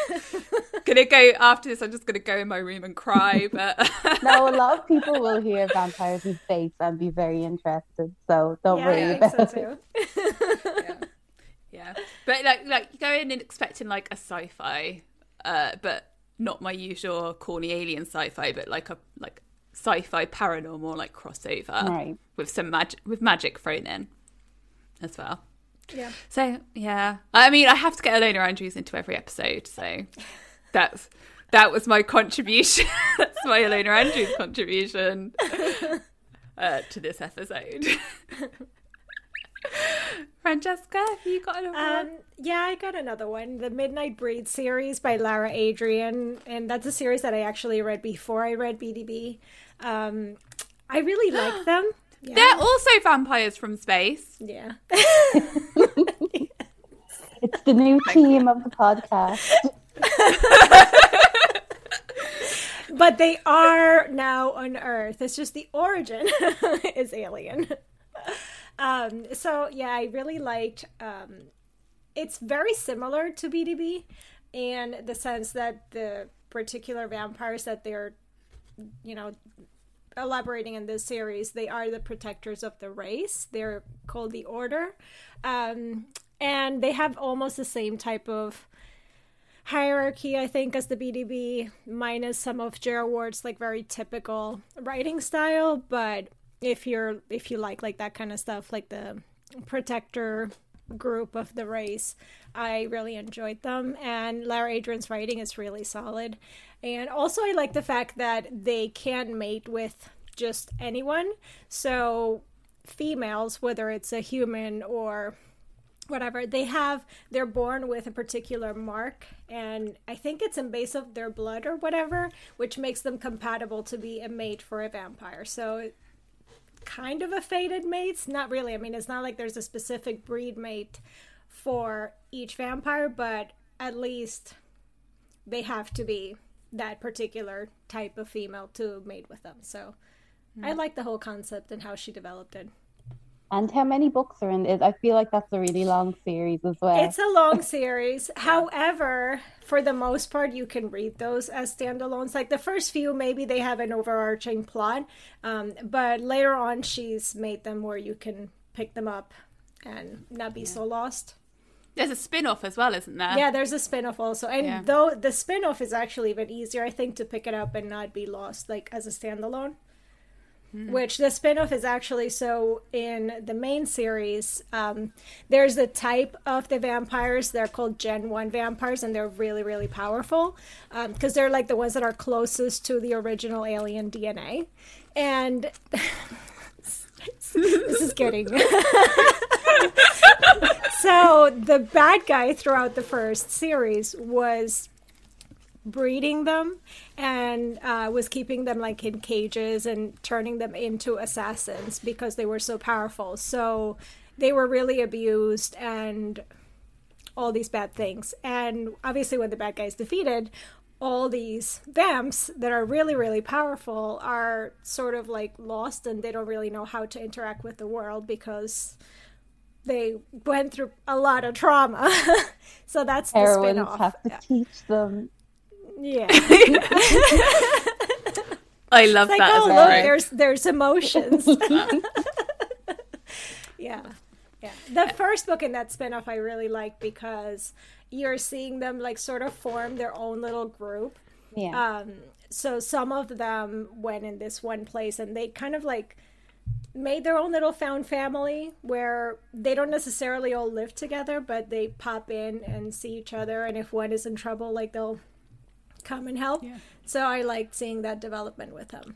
Gonna go after this. I'm just gonna go in my room and cry. But No, a lot of people will hear vampires in space and be very interested. So don't Yeah, worry I about think so it. too. yeah, yeah. But like, like you go in and expecting like a sci-fi, uh, but not my usual corny alien sci-fi, but like a like sci-fi paranormal like crossover Right. with some magic with magic thrown in as well. Yeah. So yeah, I mean, I have to get Elena Andrews into every episode, so that's that was my contribution. That's my Elena Andrews contribution uh, to this episode. Francesca, have you got another Um, one? yeah, I got another one. The Midnight Breed series by Lara Adrian. And that's a series that I actually read before I read B D B. Um, I really like them. Yeah. They're also vampires from space. Yeah. It's the new team of the podcast. But they are now on Earth. It's just the origin is alien. Um, so yeah, I really liked. Um, it's very similar to B D B in the sense that the particular vampires that they're, you know, elaborating in this series, they are the protectors of the race. They're called the Order, um, and they have almost the same type of hierarchy, I think, as the B D B, minus some of J R. Ward's like very typical writing style. But if you're if you like like that kind of stuff, like the protector group of the race, I really enjoyed them. And Lara Adrian's writing is really solid. And also I like the fact that they can mate with just anyone. So females, whether it's a human or whatever, they have they're born with a particular mark, and I think it's in base of their blood or whatever, which makes them compatible to be a mate for a vampire. So kind of a fated mates, not really. I mean, it's not like there's a specific breed mate for each vampire, but at least they have to be that particular type of female to mate with them. So mm. I like the whole concept and how she developed it. And how many books are in it? I feel like that's a really long series as well. It's a long series. However, for the most part, you can read those as standalones. Like the first few, maybe they have an overarching plot. Um, but later on, she's made them where you can pick them up and not be yeah. so lost. There's a spin-off as well, isn't there? Yeah, there's a spin-off also. And yeah. though the spin-off is actually even easier, I think, to pick it up and not be lost, like as a standalone. Mm. Which the spin-off is actually, so in the main series, um, there's a type of the vampires, they're called Gen one vampires, and they're really, really powerful, because um, they're like the ones that are closest to the original alien D N A. And this is getting... So the bad guy throughout the first series was breeding them and uh, was keeping them like in cages and turning them into assassins because they were so powerful. So they were really abused and all these bad things. And obviously when the bad guy is defeated, all these vamps that are really, really powerful are sort of like lost and they don't really know how to interact with the world because they went through a lot of trauma. So that's the Heroines spin-off. have to Yeah. teach them. Yeah. I love Like, that oh, as look, well. there's there's emotions. Yeah. Yeah. The first book in that spin-off I really like because you're seeing them like sort of form their own little group. Yeah. Um, so some of them went in this one place and they kind of like made their own little found family where they don't necessarily all live together, but they pop in and see each other. And if one is in trouble, like they'll come and help. Yeah. So I liked seeing that development with them.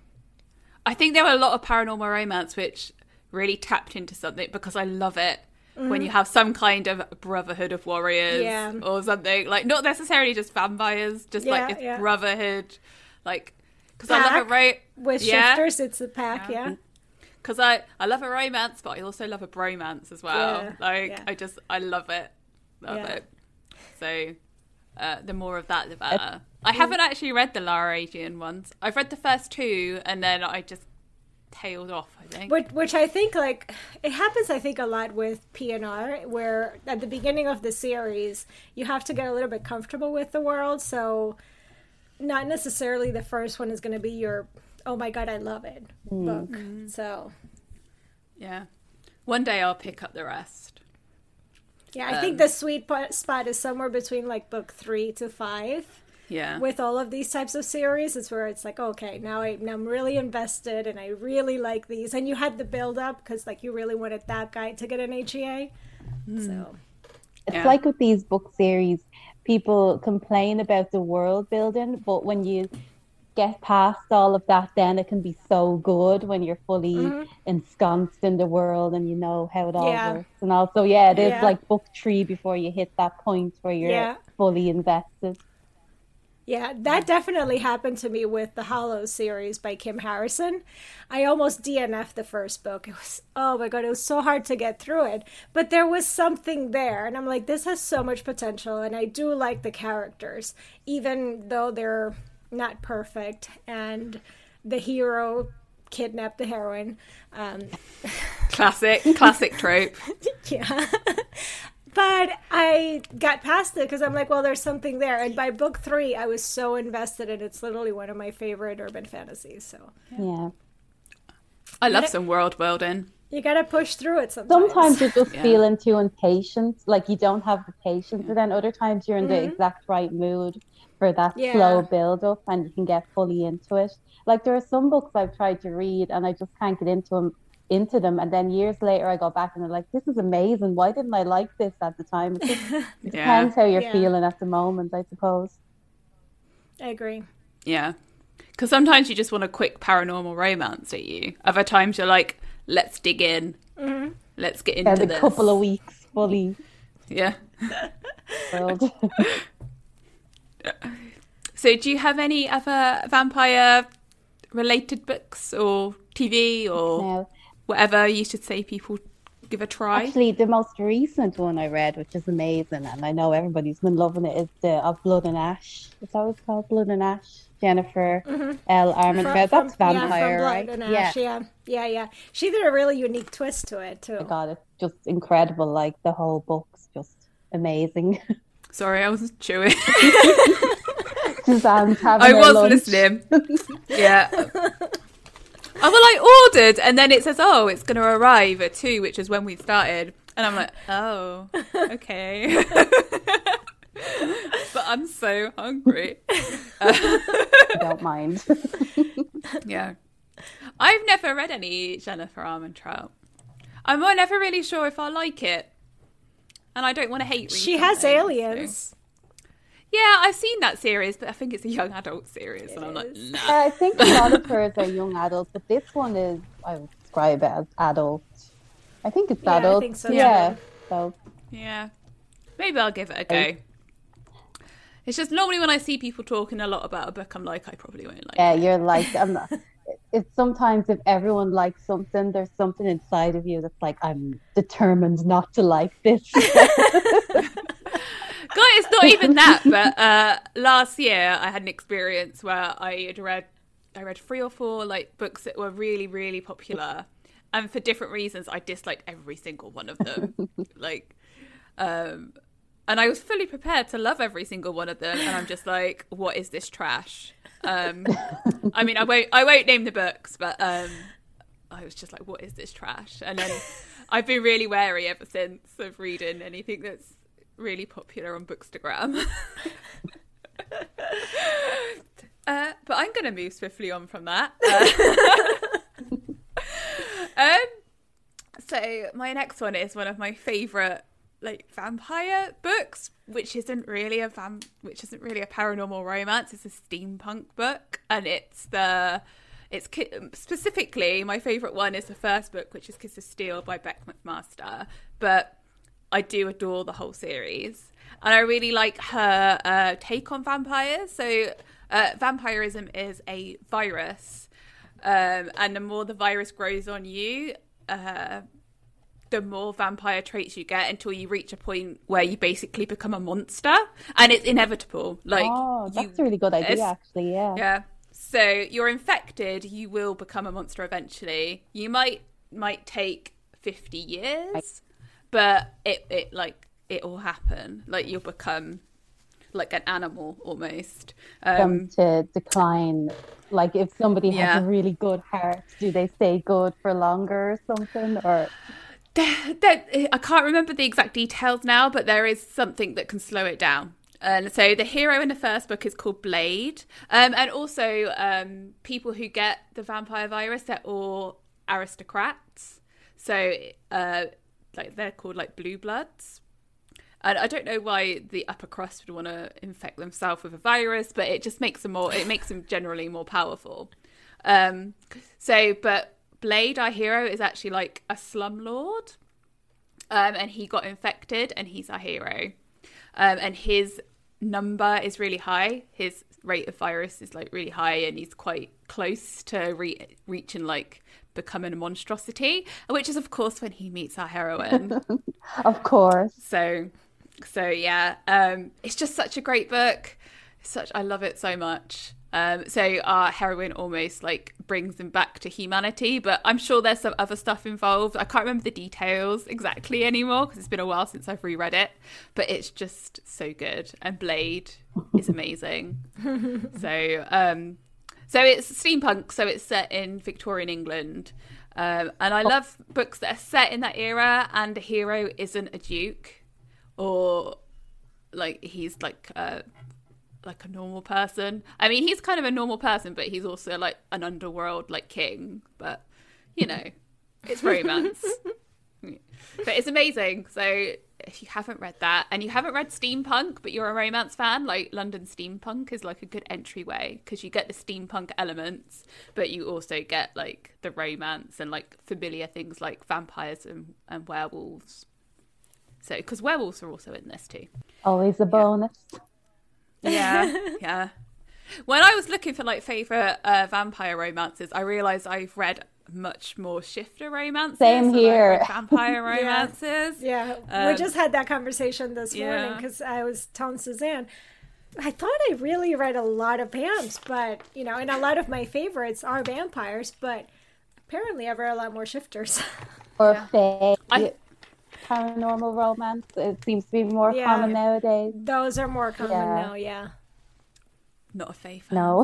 I think there were a lot of paranormal romance which really tapped into something because I love it when you have some kind of brotherhood of warriors Yeah. or something, like not necessarily just vampires, just Yeah, like this yeah. brotherhood, like because I love Pack a right with yeah shifters, it's a pack, yeah. because I I love a romance, but I also love a bromance as well. Yeah, Like yeah. I just I love it, love Yeah. it. So uh, the more of that, the better. I haven't actually read the Lara Adrian ones. I've read the first two, and then I just tailed off, I think. Which, which I think, like, it happens, I think, a lot with P N R, where at the beginning of the series, you have to get a little bit comfortable with the world, so not necessarily the first one is going to be your, oh my god, I love it book. So, Yeah. One day I'll pick up the rest. yeah, I Um, think the sweet po- spot is somewhere between, like, book three to five. Yeah. With all of these types of series, it's where it's like, okay, now, I, now I'm really invested and I really like these. And you had the build up because, like, you really wanted that guy to get an H E A. So, It's Yeah. like with these book series, people complain about the world building, but when you get past all of that, then it can be so good when you're fully ensconced in the world and you know how it all Yeah. works. And also, yeah, it is Yeah. like book three before you hit that point where you're Yeah. fully invested. yeah, that definitely happened to me with the Hollow series by Kim Harrison. I almost D N F'd the first book. It was, oh my god, it was so hard to get through it. But there was something there. And I'm like, this has so much potential. And I do like the characters, even though they're not perfect. And the hero kidnapped the heroine. Um, Classic, classic trope. yeah. But I got past it because I'm like, well, there's something there. And by book three, I was so invested in it. It's literally one of my favorite urban fantasies. So Yeah. I love some world building. you got to push through it sometimes. Sometimes you're just Yeah. feeling too impatient, like you don't have the patience, but then other times you're in the exact right mood for that Yeah. slow build up and you can get fully into it. Like there are some books I've tried to read and I just can't get into them, into them, and then years later I go back and I'm like, this is amazing. Why didn't I like this at the time? It, just, it Yeah. depends how you're Yeah. feeling at the moment, I suppose. I agree. Yeah. Because sometimes you just want a quick paranormal romance at you. Other times you're like, let's dig in. Let's get into And a this. couple of weeks fully Yeah. filled. So do you have any other vampire related books or T V or Now, whatever you should say people give a try? actually, the most recent one I read, which is amazing, and I know everybody's been loving it, is the of Blood and Ash. Is that what it's called? Blood and Ash. Jennifer L. Armentrout. That's vampire, yeah, from Blood right? and Yeah. Ash. Yeah. yeah, yeah. She did a really unique twist to it too. Oh my God, it's just incredible. Like the whole book's just amazing. Sorry, I was chewing. Suzanne's having I her was lunch. listening. Yeah. Oh, well, I ordered, and then it says, oh, it's going to arrive at two, which is when we started. And I'm like, oh, okay. But I'm so hungry. I don't mind. Yeah. I've never read any Jennifer Armentrout. I'm never really sure if I like it. And I don't want to hate read She has something, aliens. so- Yeah, I've seen that series, but I think it's a young adult series. And I'm like, is. nah. I think a lot of hers are young adults, but this one is, I would describe it as adult. I think it's Yeah, I adult. think so, Yeah. too. So Yeah. Maybe I'll give it a go. It's just normally when I see people talking a lot about a book, I'm like, I probably won't like yeah, it. you're like, I'm not. It's sometimes if everyone likes something, there's something inside of you that's like, I'm determined not to like this. God, it's not even that. But uh, last year, I had an experience where I had read, I read three or four like books that were really, really popular, and for different reasons, I disliked every single one of them. like, um, and I was fully prepared to love every single one of them, and I'm just like, what is this trash? Um, I mean, I won't, I won't name the books, but um, I was just like, what is this trash? And then I've been really wary ever since of reading anything that's really popular on Bookstagram. uh, but I'm going to move swiftly on from that. Uh, um, so my next one is one of my favourite like vampire books, which isn't really a vam- which isn't really a paranormal romance. It's a steampunk book, and it's the it's ki- specifically my favourite one is the first book, which is Kiss of Steel by Beck McMaster. But I do adore the whole series, and I really like her uh, take on vampires. So uh, vampirism is a virus, um, and the more the virus grows on you, uh, the more vampire traits you get until you reach a point where you basically become a monster, and it's inevitable. Like, oh, that's you, a really good idea, actually. Yeah. Yeah. So you're infected, you will become a monster eventually. You might might take fifty years, but it, it like it will happen. Like you'll become like an animal almost. Them Um, to decline. Like if somebody Yeah. has a really good heart, do they stay good for longer or something? Or there, there, I can't remember the exact details now, but there is something that can slow it down. And so the hero in the first book is called Blade. Um, and also um, people who get the vampire virus, they're all aristocrats. So uh, like they're called like blue bloods. And I don't know why the upper crust would want to infect themselves with a virus, but it just makes them more, it makes them generally more powerful. Um, so, but Blade, our hero, is actually like a slumlord. Um, and he got infected and he's our hero. Um, and his number is really high. His rate of virus is like really high, and he's quite close to re- reaching like becoming a monstrosity, which is of course when he meets our heroine. of course. So, so yeah, um, it's just such a great book. It's such, I love it so much. Um, so our heroine almost like brings him back to humanity, but I'm sure there's some other stuff involved. I can't remember the details exactly anymore because it's been a while since I've reread it, but it's just so good. And Blade is amazing. so, um, so it's steampunk. So it's set in Victorian England. Um, and I love books that are set in that era and the hero isn't a duke or like he's like a like a normal person. I mean, he's kind of a normal person, but he's also like an underworld like king. But you know, it's romance. But it's amazing. So if you haven't read that and you haven't read steampunk, but you're a romance fan, like London Steampunk is like a good entryway because you get the steampunk elements, but you also get like the romance and like familiar things like vampires and, and werewolves. So because werewolves are also in this too. Always a bonus. Yeah, yeah. When I was looking for like favorite uh, vampire romances, I realized I've read much more shifter romances. Same than I've here. read vampire romances. Yeah, Um, we just had that conversation this morning yeah. because I was telling Suzanne, I thought I really read a lot of vamps, but, you know, and a lot of my favorites are vampires, but apparently I've read a lot more shifters. Or Yeah. fae, I- paranormal romance. It seems to be more Yeah. common nowadays. Those are more common Yeah. now, yeah. Not a fae fan. No.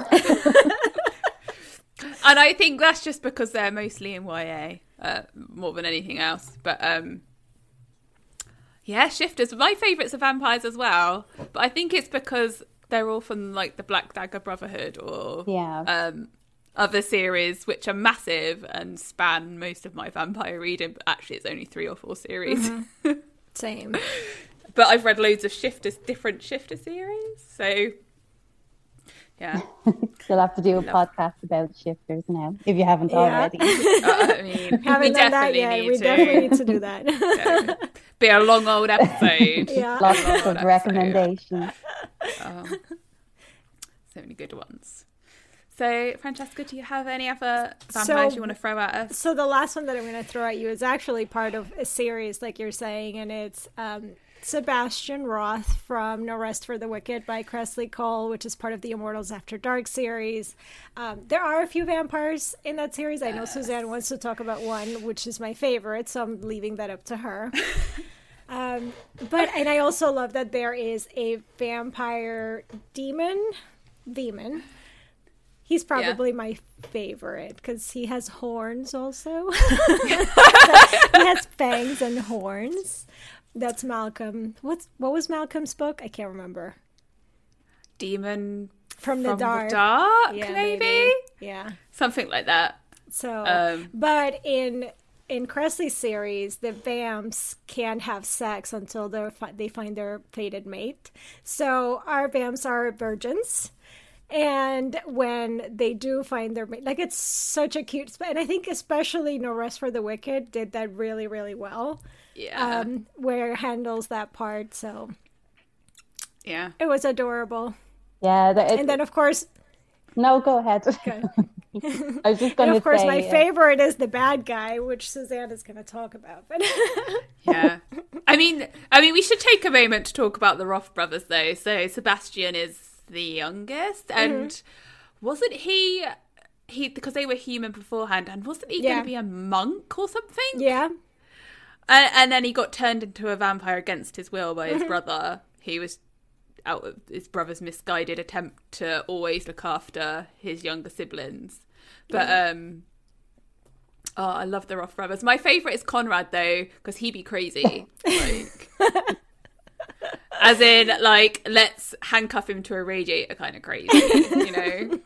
And I think that's just because they're mostly in Y A uh, more than anything else. But um, yeah, shifters. My favourites are vampires as well. But I think it's because they're all from like the Black Dagger Brotherhood or Yeah. um, other series, which are massive and span most of my vampire reading. But actually, it's only three or four series. Same. But I've read loads of shifters, different shifter series. So Yeah. You'll have to do a Love. podcast about shifters now, if you haven't Yeah. already. Uh, I mean, Haven't we done that definitely yet. need We to. definitely need to do that. Yeah. Be a long old episode. Yeah. Lots Long of old episode. recommendations. Oh, so many good ones. So, Francesca, do you have any other vampires So- you want to throw at us? So the last one that I'm going to throw at you is actually part of a series, like you're saying, and it's um, Sebastian Roth from No Rest for the Wicked by Cressley Cole, which is part of the Immortals After Dark series. Um, there are a few vampires in that series. I know Suzanne wants to talk about one, which is my favorite, so I'm leaving that up to her. um, but and I also love that there is a vampire demon, demon. He's probably yeah. my favorite because he has horns also. He has fangs and horns. That's Malcolm. What's what was Malcolm's book? I can't remember. Demon from the from Dark. The dark yeah, maybe? maybe. Yeah. Something like that. So, Um, but in in Cressley's series, the vamps can't have sex until they they find their fated mate. So our vamps are virgins. And when they do find their mate, like it's such a cute, and I think especially No Rest for the Wicked did that really, really well. Yeah. Um, where it handles that part, so yeah. it was adorable. Yeah. That, it, And then, of course, no, go ahead. okay. I was just going and to of course, say, my uh, favorite is the bad guy, which Suzanne is going to talk about. But Yeah. I mean, I mean, we should take a moment to talk about the Roth brothers, though. So Sebastian is the youngest, and mm-hmm. wasn't he? He because they were human beforehand, and wasn't he Yeah. going to be a monk or something? yeah, And, and then he got turned into a vampire against his will by his brother. He was out of his brother's misguided attempt to always look after his younger siblings. But Yeah. um, oh, I love the Roth brothers. My favourite is Conrad though, because he be crazy. Like, as in, like, let's handcuff him to a radiator, kind of crazy, you know.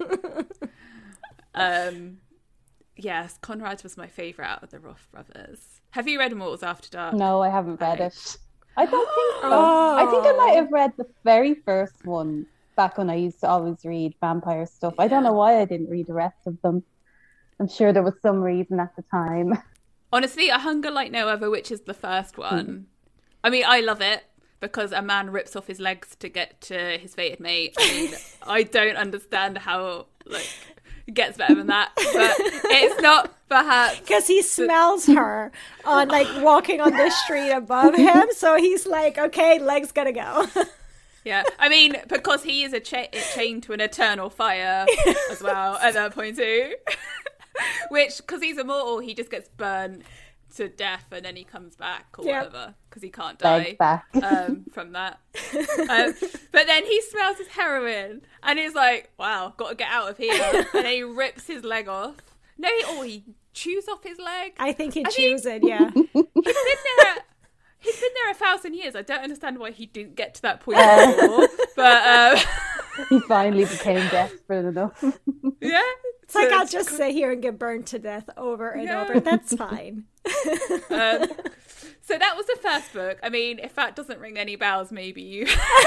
Um, yes, Conrad was my favourite out of the Roth brothers. Have you read Immortals After Dark? no, I haven't read Okay. it. I don't think so. Oh. I think I might have read the very first one back when I used to always read vampire stuff. I don't Yeah. know why I didn't read the rest of them. I'm sure there was some reason at the time. Honestly, A Hunger Like No Other, which is the first one. Mm. I mean, I love it because a man rips off his legs to get to his fated mate. I mean, I don't understand how, like, it gets better than that. But it's not perhaps... because he smells her on like walking on the street above him, so he's like, okay, legs gotta go. Yeah, I mean, because he is a cha- chained to an eternal fire as well at that point too. Which, because he's immortal, he just gets burned to death and then he comes back or Yep. whatever because he can't die Legs back. um, from that. Um, but then he smells his heroin and he's like, wow, got to get out of here. And then he rips his leg off. No, he, oh, he chews off his leg. I think he I chews mean- it. Yeah, He's been there. He's been there a thousand years. I don't understand why he didn't get to that point Uh. before. But um, He finally became desperate enough. yeah, it's like so I'll just sit here and get burned to death over and Yeah. over. That's fine. Um, so that was the first book. I mean, if that doesn't ring any bells, maybe you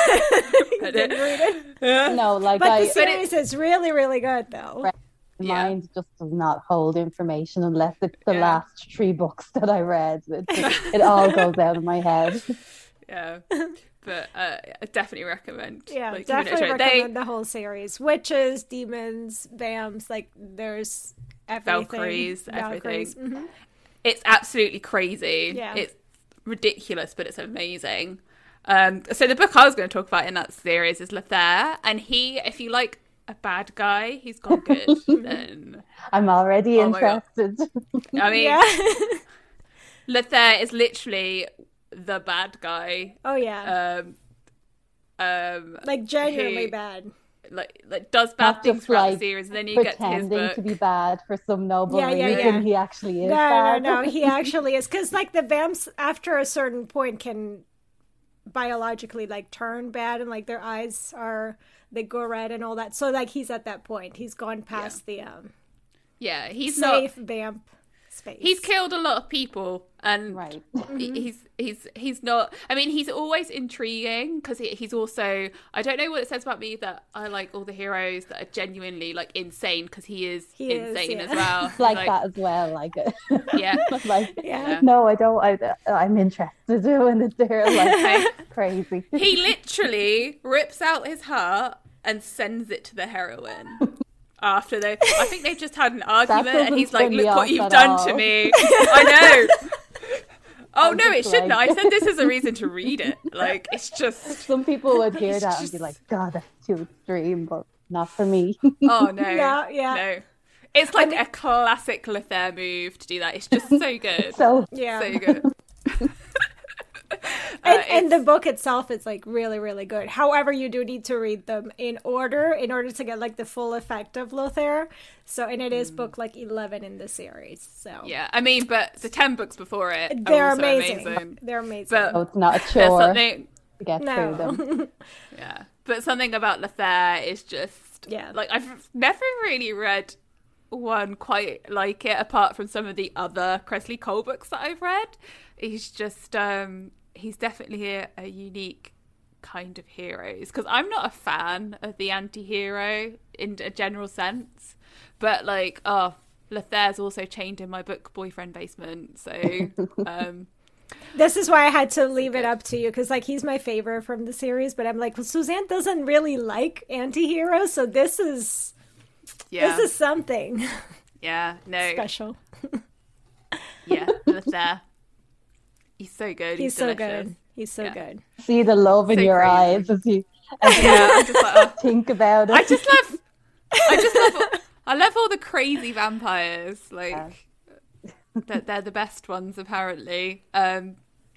read Didn't read it. it. No, like But I, the series is really, really good, though. Right. Yeah. mind just does not hold information unless it's the Yeah. last three books that I read. It, it all goes out of my head. Yeah, but uh, I definitely recommend. Yeah, like, giving it a definitely try. recommend the whole series. Witches, demons, vamps, like there's everything. Valkyries, Valkyries. everything. Mhm. It's absolutely crazy. Yeah. It's ridiculous, but it's amazing. Um, so the book I was going to talk about in that series is Lothair, and he, if you like a bad guy, he's gone good. Then I'm already Oh my God. interested. I mean, Yeah. Lothair is literally the bad guy. Oh yeah. Um, um, like genuinely who- bad. like like does bad Not things just, throughout like, the series, and then you get to his Pretending book. to be bad for some noble Yeah, yeah, reason, yeah. he actually is No, bad. no, no. He actually is, because like the vamps after a certain point can biologically like turn bad, and like their eyes are they go red and all that. So like he's at that point. He's gone past the um Yeah, he's not. safe vamp space. He's killed a lot of people, and Right. he's he's he's not. I mean, he's always intriguing because he, he's also. I don't know what it says about me that I like all the heroes that are genuinely like insane, because he is He is, insane yeah. as well. Like, that as well. Like, Yeah. like, Yeah. no, I don't. I, I'm interested when it's there. Like, crazy. He literally rips out his heart and sends it to the heroine. After they, I think they've just had an argument, and doesn't he's like, turn me "Look what off you've at done all." to me." I know. Oh I'm no, it just shouldn't. like- I said this is a reason to read it. Like, it's just. Some people would hear It's that and just- be like, God, that's too extreme, but not for me. Oh no, No, yeah. no. It's like a classic Lothair move to do that. It's just so good, So, Yeah. so good. And, Uh, and the it's- book itself is like really, really good. However, you do need to read them in order in order to get like the full effect of Lothair. So, and it is book like eleven in the series. So yeah, I mean, but the ten books before it are they're also amazing. amazing. They're amazing. But so it's not a There's chore something, to get no. through them. yeah, but something about Lothair is just Yeah. like I've never really read one quite like it, apart from some of the other Kresley Cole books that I've read. He's just um he's definitely a, a unique kind of heroes, because I'm not a fan of the anti-hero in a general sense, but like oh Lothair's also chained in my book Boyfriend Basement, so um This is why I had to leave it up to you, because like he's my favorite from the series, but I'm like, well, Suzanne doesn't really like anti-heroes, so this is yeah this is something yeah no special. yeah Lothair, he's so good, He's he's, so delicious. good. He's so Yeah. good. See the love in So your crazy. eyes as you, as you Yeah, I'm just like, oh. think about it. I just love, I just love, I love all the crazy vampires. Like, they're, they're the best ones, apparently. Um,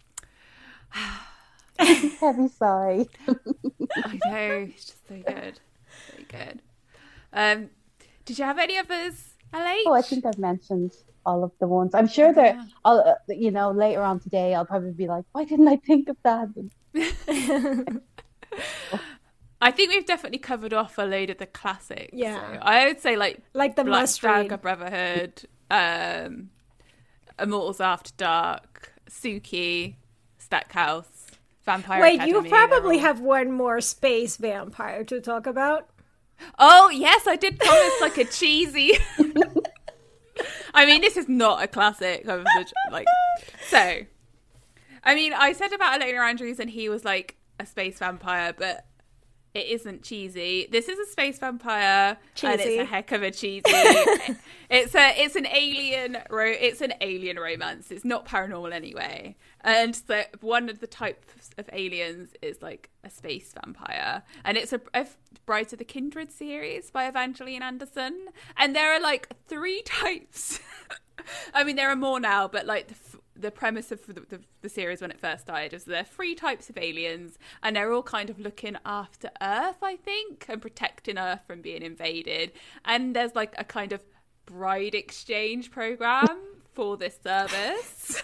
Heavy sigh. I know, it's just so good, so good. Um, did you have any others, L H? Oh, I think I've mentioned all of the ones. I'm sure that Yeah. I'll, uh, you know, later on today, I'll probably be like, why didn't I think of that? I think we've definitely covered off a load of the classics. Yeah. So I would say like Like the Black must read. Dagger Brotherhood, um, Immortals After Dark, Suki, Stackhouse, Vampire Wait, Academy. you they're probably all- have one more space vampire to talk about. Oh yes, I did promise like a cheesy. I mean, this is not a classic of the like. So, I mean, I said about Elena Andrews, and he was like a space vampire, but it isn't cheesy. This is a space vampire, and it's Cheesy. a heck of a cheesy. it's a it's an alien ro- it's an alien romance. It's not paranormal anyway. And so one of the types of aliens is like a space vampire, and it's a, a Brides of the Kindred series by Evangeline Anderson. And there are like three types. I mean, there are more now, but like the, f- the premise of the, the, the series when it first started was there are three types of aliens, and they're all kind of looking after Earth, I think, and protecting Earth from being invaded. And there's like a kind of bride exchange program for this service.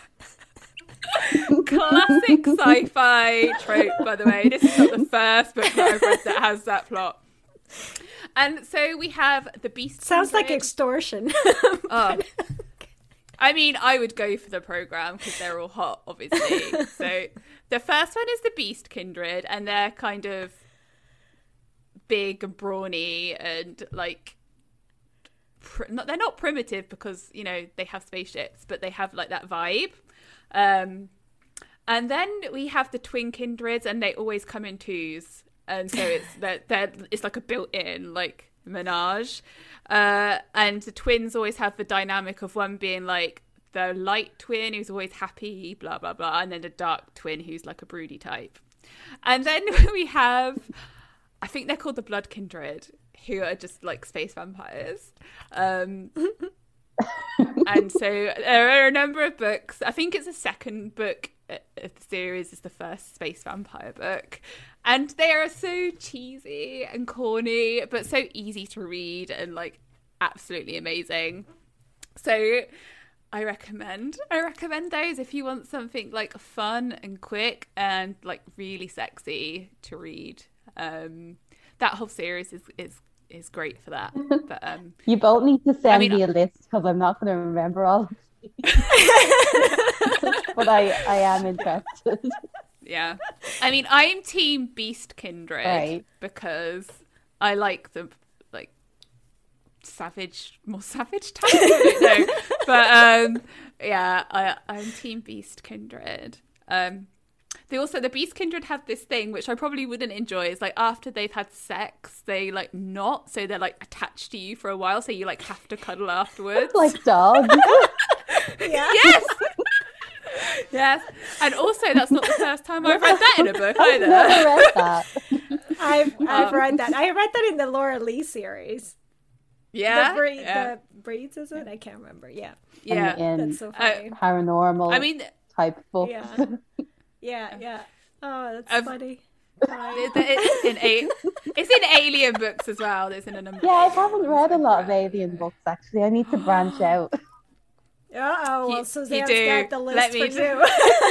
Classic sci-fi trope, by the way. This is not the first book that I've read that has that plot. And so we have the Beast. Sounds like Kindred. extortion. Oh. I mean, I would go for the program because they're all hot, obviously. So the first one is the Beast Kindred, and they're kind of big and brawny and like pr- not, they're not primitive because you know they have spaceships, but they have like that vibe. Um, and then we have the Twin Kindreds, and they always come in twos, and so it's they're, they're, it's like a built-in like menage. Uh, and the twins always have the dynamic of one being like the light twin who's always happy, blah blah blah, and then the dark twin who's like a broody type. And then we have, I think they're called the Blood Kindred, who are just like space vampires. Um, and so there are a number of books. I think it's the second book of the series is the first space vampire book. And they are so cheesy and corny, but so easy to read and like absolutely amazing. So I recommend, I recommend those if you want something like fun and quick and like really sexy to read. Um, that whole series is, is, is great for that. But um, You both need to send I mean, me a list because I'm not going to remember all. but I, I am interested. Yeah. I mean, I'm team Beast Kindred Right. because I like the, like, savage, more savage type. I don't know. But, um, yeah, I, I'm team Beast Kindred. Um, they also, the Beast Kindred have this thing, which I probably wouldn't enjoy, is like after they've had sex, they like not, so they're like attached to you for a while, so you like have to cuddle afterwards. Like dogs. Yeah. Yes! Yes. And also, that's not the first time I've read that in a book I've either. never read that. I've I've Um, read that. I read that in the Laura Lee series. Yeah. The, breed, yeah. the breeds, is it? I can't remember. Yeah. yeah. In, in That's so funny. paranormal I mean, type books. Yeah. Yeah, yeah. Oh, that's Um, funny. it- it's in a, it's in alien books as well. There's in a number. Yeah, I of haven't ones read a I've lot of read. alien books actually. I need to branch out. Uh-oh, well, You- Suzanne's you do. got the list Let for me- you.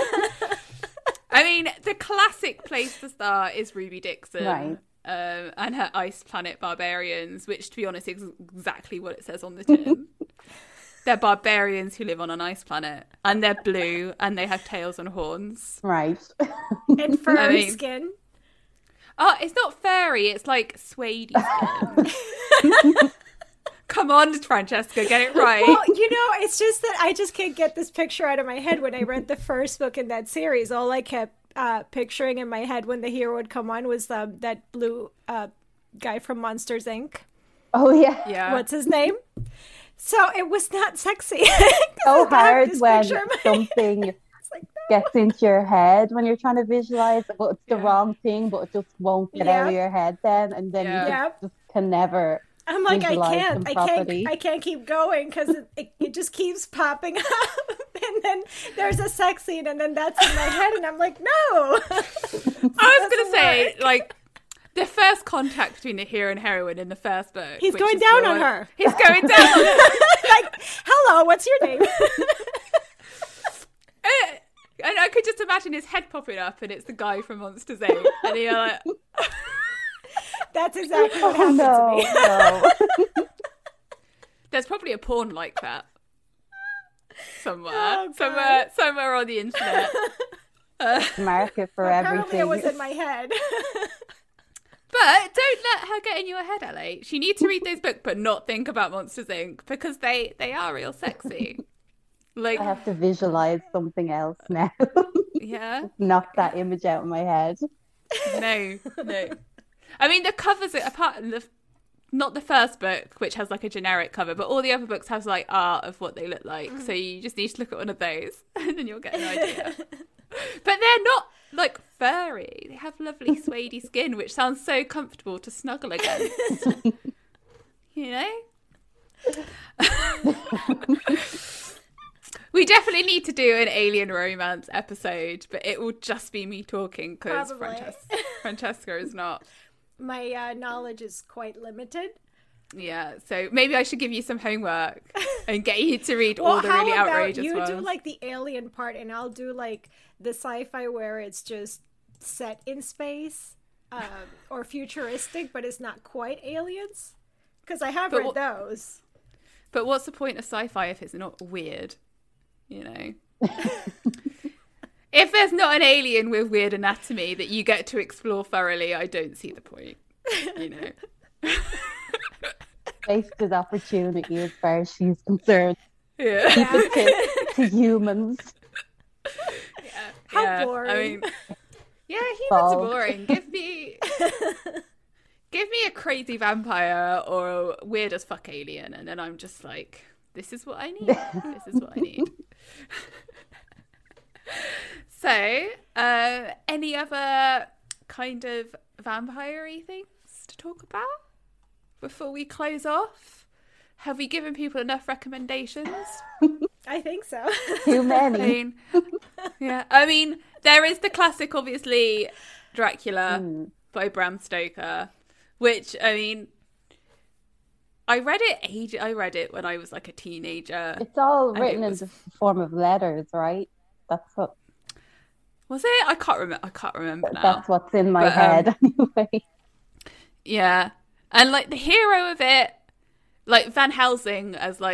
I mean, the classic place to start is Ruby Dixon. Right. Um, and her Ice Planet Barbarians, which, to be honest, is exactly what it says on the tin. They're barbarians who live on an ice planet, and they're blue, and they have tails and horns. Right. And fur I mean- skin. Oh, it's not furry, it's like suede skin. Come on, Francesca, get it right. Well, you know, it's just that I just can't get this picture out of my head. When I read the first book in that series, all I kept uh, picturing in my head when the hero would come on was um, that blue uh, guy from Monsters, Incorporated. Oh yeah. Yeah. What's his name? So it was not sexy. So I have hard this when picture in my head. something It's like, no. gets into your head when you're trying to visualize it, but it's the Yeah. wrong thing, but it just won't get out of Yeah. your head then, and then Yeah. you Yeah. just, just can never. I'm like, I visualize can't, them I can't, properly. I can't keep going because it, it, it just keeps popping up, and then there's a sex scene, and then that's in my head, and I'm like, no. I was going to say, like, the first contact between the hero and heroine in the first book. He's which going is down the on one- her. He's going down on her. Like, hello, what's your name? Uh, And I could just imagine his head popping up, and it's the guy from Monsters Incorporated. And you're like, That's exactly what Oh happened no, to me. no. there's probably a porn like that somewhere, Oh, God. somewhere, somewhere on the internet. Market for Apparently, everything. it was in my head. But don't let her get in your head, L H. You need to read those books, but not think about Monsters Incorporated because they they are real sexy. Like, I have to visualize something else now. yeah, Knock that image out of my head. no, no. I mean, the covers are apart. The not the first book, which has like a generic cover, but all the other books have like art of what they look like. So you just need to look at one of those, and then you'll get an idea. But they're not like furry. They have lovely suedey skin, which sounds so comfortable to snuggle against. You know? We definitely need to do an alien romance episode, but it will just be me talking because Probably. Francesca, Francesca is not. My uh, knowledge is quite limited. Yeah, so maybe I should give you some homework and get you to read Well, all the how really about outrageous you ones. do like the alien part, and I'll do like the sci-fi where it's just set in space, um, or futuristic, but it's not quite aliens. Because I have But read what- those. But what's the point of sci-fi if it's not weird? You know? If there's not an alien with weird anatomy that you get to explore thoroughly, I don't see the point. You know? Wasted opportunity as far as she's concerned. Yeah. to, to humans. How yeah. boring. I mean, yeah, humans Bald. are boring. Give me, give me a crazy vampire or a weird as fuck alien, and then I'm just like, this is what I need. This is what I need. So, uh, any other kind of vampire-y things to talk about before we close off? Have we given people enough recommendations? I think so. Too I many. mean, yeah. I mean, there is the classic, obviously, Dracula Mm. by Bram Stoker, which, I mean, I read it age. I read it when I was like a teenager. It's all And it written was- in the form of letters, right? That's what. Was it? I can't remember. I can't remember now. That's what's in my But, um, head anyway. Yeah, and like the hero of it, like Van Helsing as like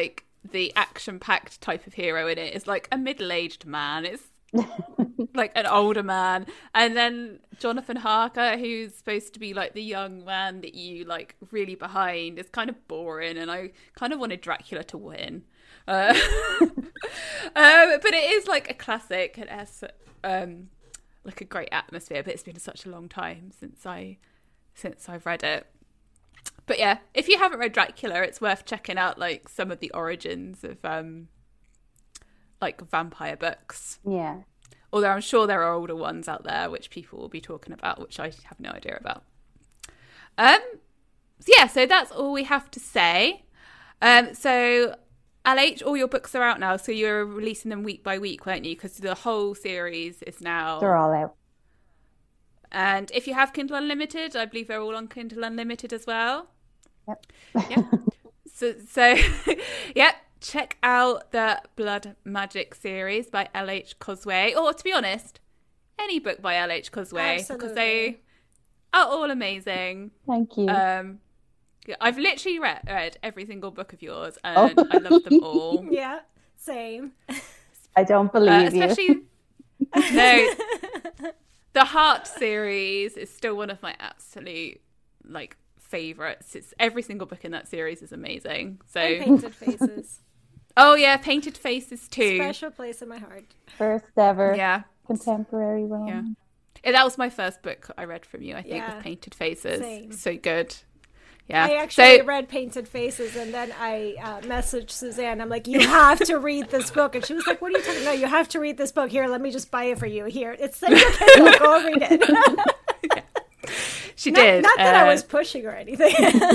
the action-packed type of hero in it is like a middle-aged man. It's like an older man, and then Jonathan Harker, who's supposed to be like the young man that you like really behind, is kind of boring, and I kind of wanted Dracula to win. Uh, um, but it is like a classic. It has um, like a great atmosphere, but it's been such a long time since I since I've read it. But yeah, if you haven't read Dracula, it's worth checking out like some of the origins of um, like vampire books. Yeah. Although I'm sure there are older ones out there which people will be talking about, which I have no idea about. Um, so yeah, so that's all we have to say. Um, so L H, all your books are out now, so you're releasing them week by week, weren't you? Because the whole series is now... They're all out. And if you have Kindle Unlimited, I believe they're all on Kindle Unlimited as well. Yep. Yeah. so, so yeah, check out the Blood Magic series by L H Cosway. Or, to be honest, any book by L H Cosway. Absolutely. Because they are all amazing. Thank you. Um, yeah, I've literally read, read every single book of yours, and oh. I love them all. Yeah, same. I don't believe uh, especially, you. No, the Heart series is still one of my absolute like favorites. It's every single book in that series is amazing. So and Painted Faces. Oh yeah, Painted Faces too. Special place in my heart. First ever yeah. contemporary romance. Yeah. yeah, that was my first book I read from you. I think yeah. was Painted Faces. Same. So good. Yeah. I actually so, read Painted Faces, and then I uh, messaged Suzanne. I'm like, you have to read this book. And she was like, what are you talking about? You have to read this book. Here, let me just buy it for you. Here. It's such a Kindle. Go read it. yeah. She not, did. Not that uh, I was pushing or anything.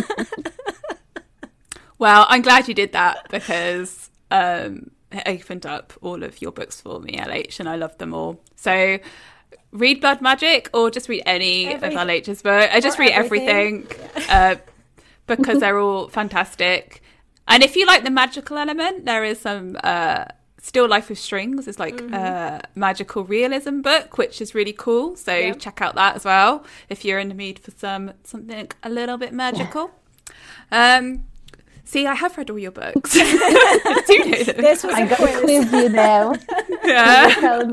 Well, I'm glad you did that because um, it opened up all of your books for me, L H, and I love them all. So read Blood Magic or just read any everything. of L H's books. I just or read everything. everything. Yeah. Uh, because they're all fantastic. And if you like the magical element, there is some uh, Still Life with Strings. It's like mm-hmm. a magical realism book, which is really cool. So yeah. check out that as well if you're in the mood for some something a little bit magical. um, see, I have read all your books. Do you know them? This was I'm a going to quiz you now. Yeah.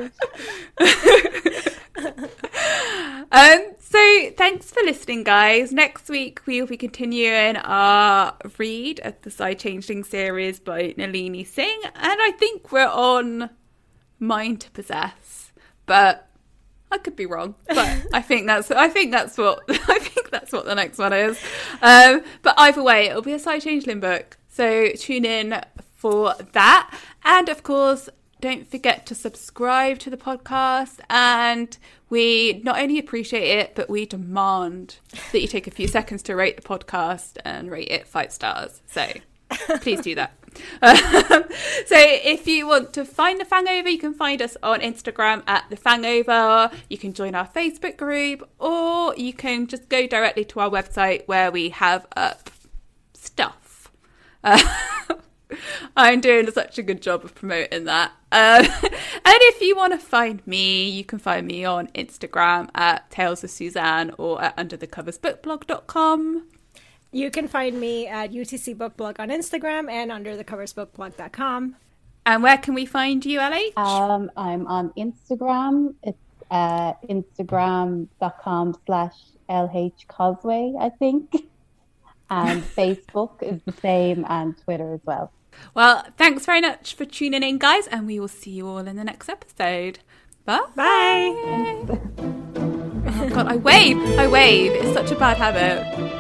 um, so thanks for listening, guys. Next week we will be continuing our read of the Side Changeling series by Nalini Singh, and I think we're on Mind to Possess, but I could be wrong. But I think that's I think that's what I think that's what the next one is. Um, but either way, it'll be a Side Changeling book, so tune in for that, and of course, don't forget to subscribe to the podcast, and we not only appreciate it, but we demand that you take a few seconds to rate the podcast and rate it five stars. So please do that. Um, so if you want to find The Fangover, you can find us on Instagram at The Fangover. You can join our Facebook group, or you can just go directly to our website where we have up stuff. Uh, I'm doing such a good job of promoting that. Um, and if you want to find me, you can find me on Instagram at Tales of Suzanne or at under the covers book blog dot com. You can find me at U T C Book Blog on Instagram and under the covers book blog dot com. And where can we find you, L H? Um, I'm on Instagram. It's uh, instagram.com slash LH Cosway, I think. And Facebook is the same, and Twitter as well. Well, thanks very much for tuning in, guys, and we will see you all in the next episode. Bye. Bye. Oh, God, I wave. I wave. It's such a bad habit.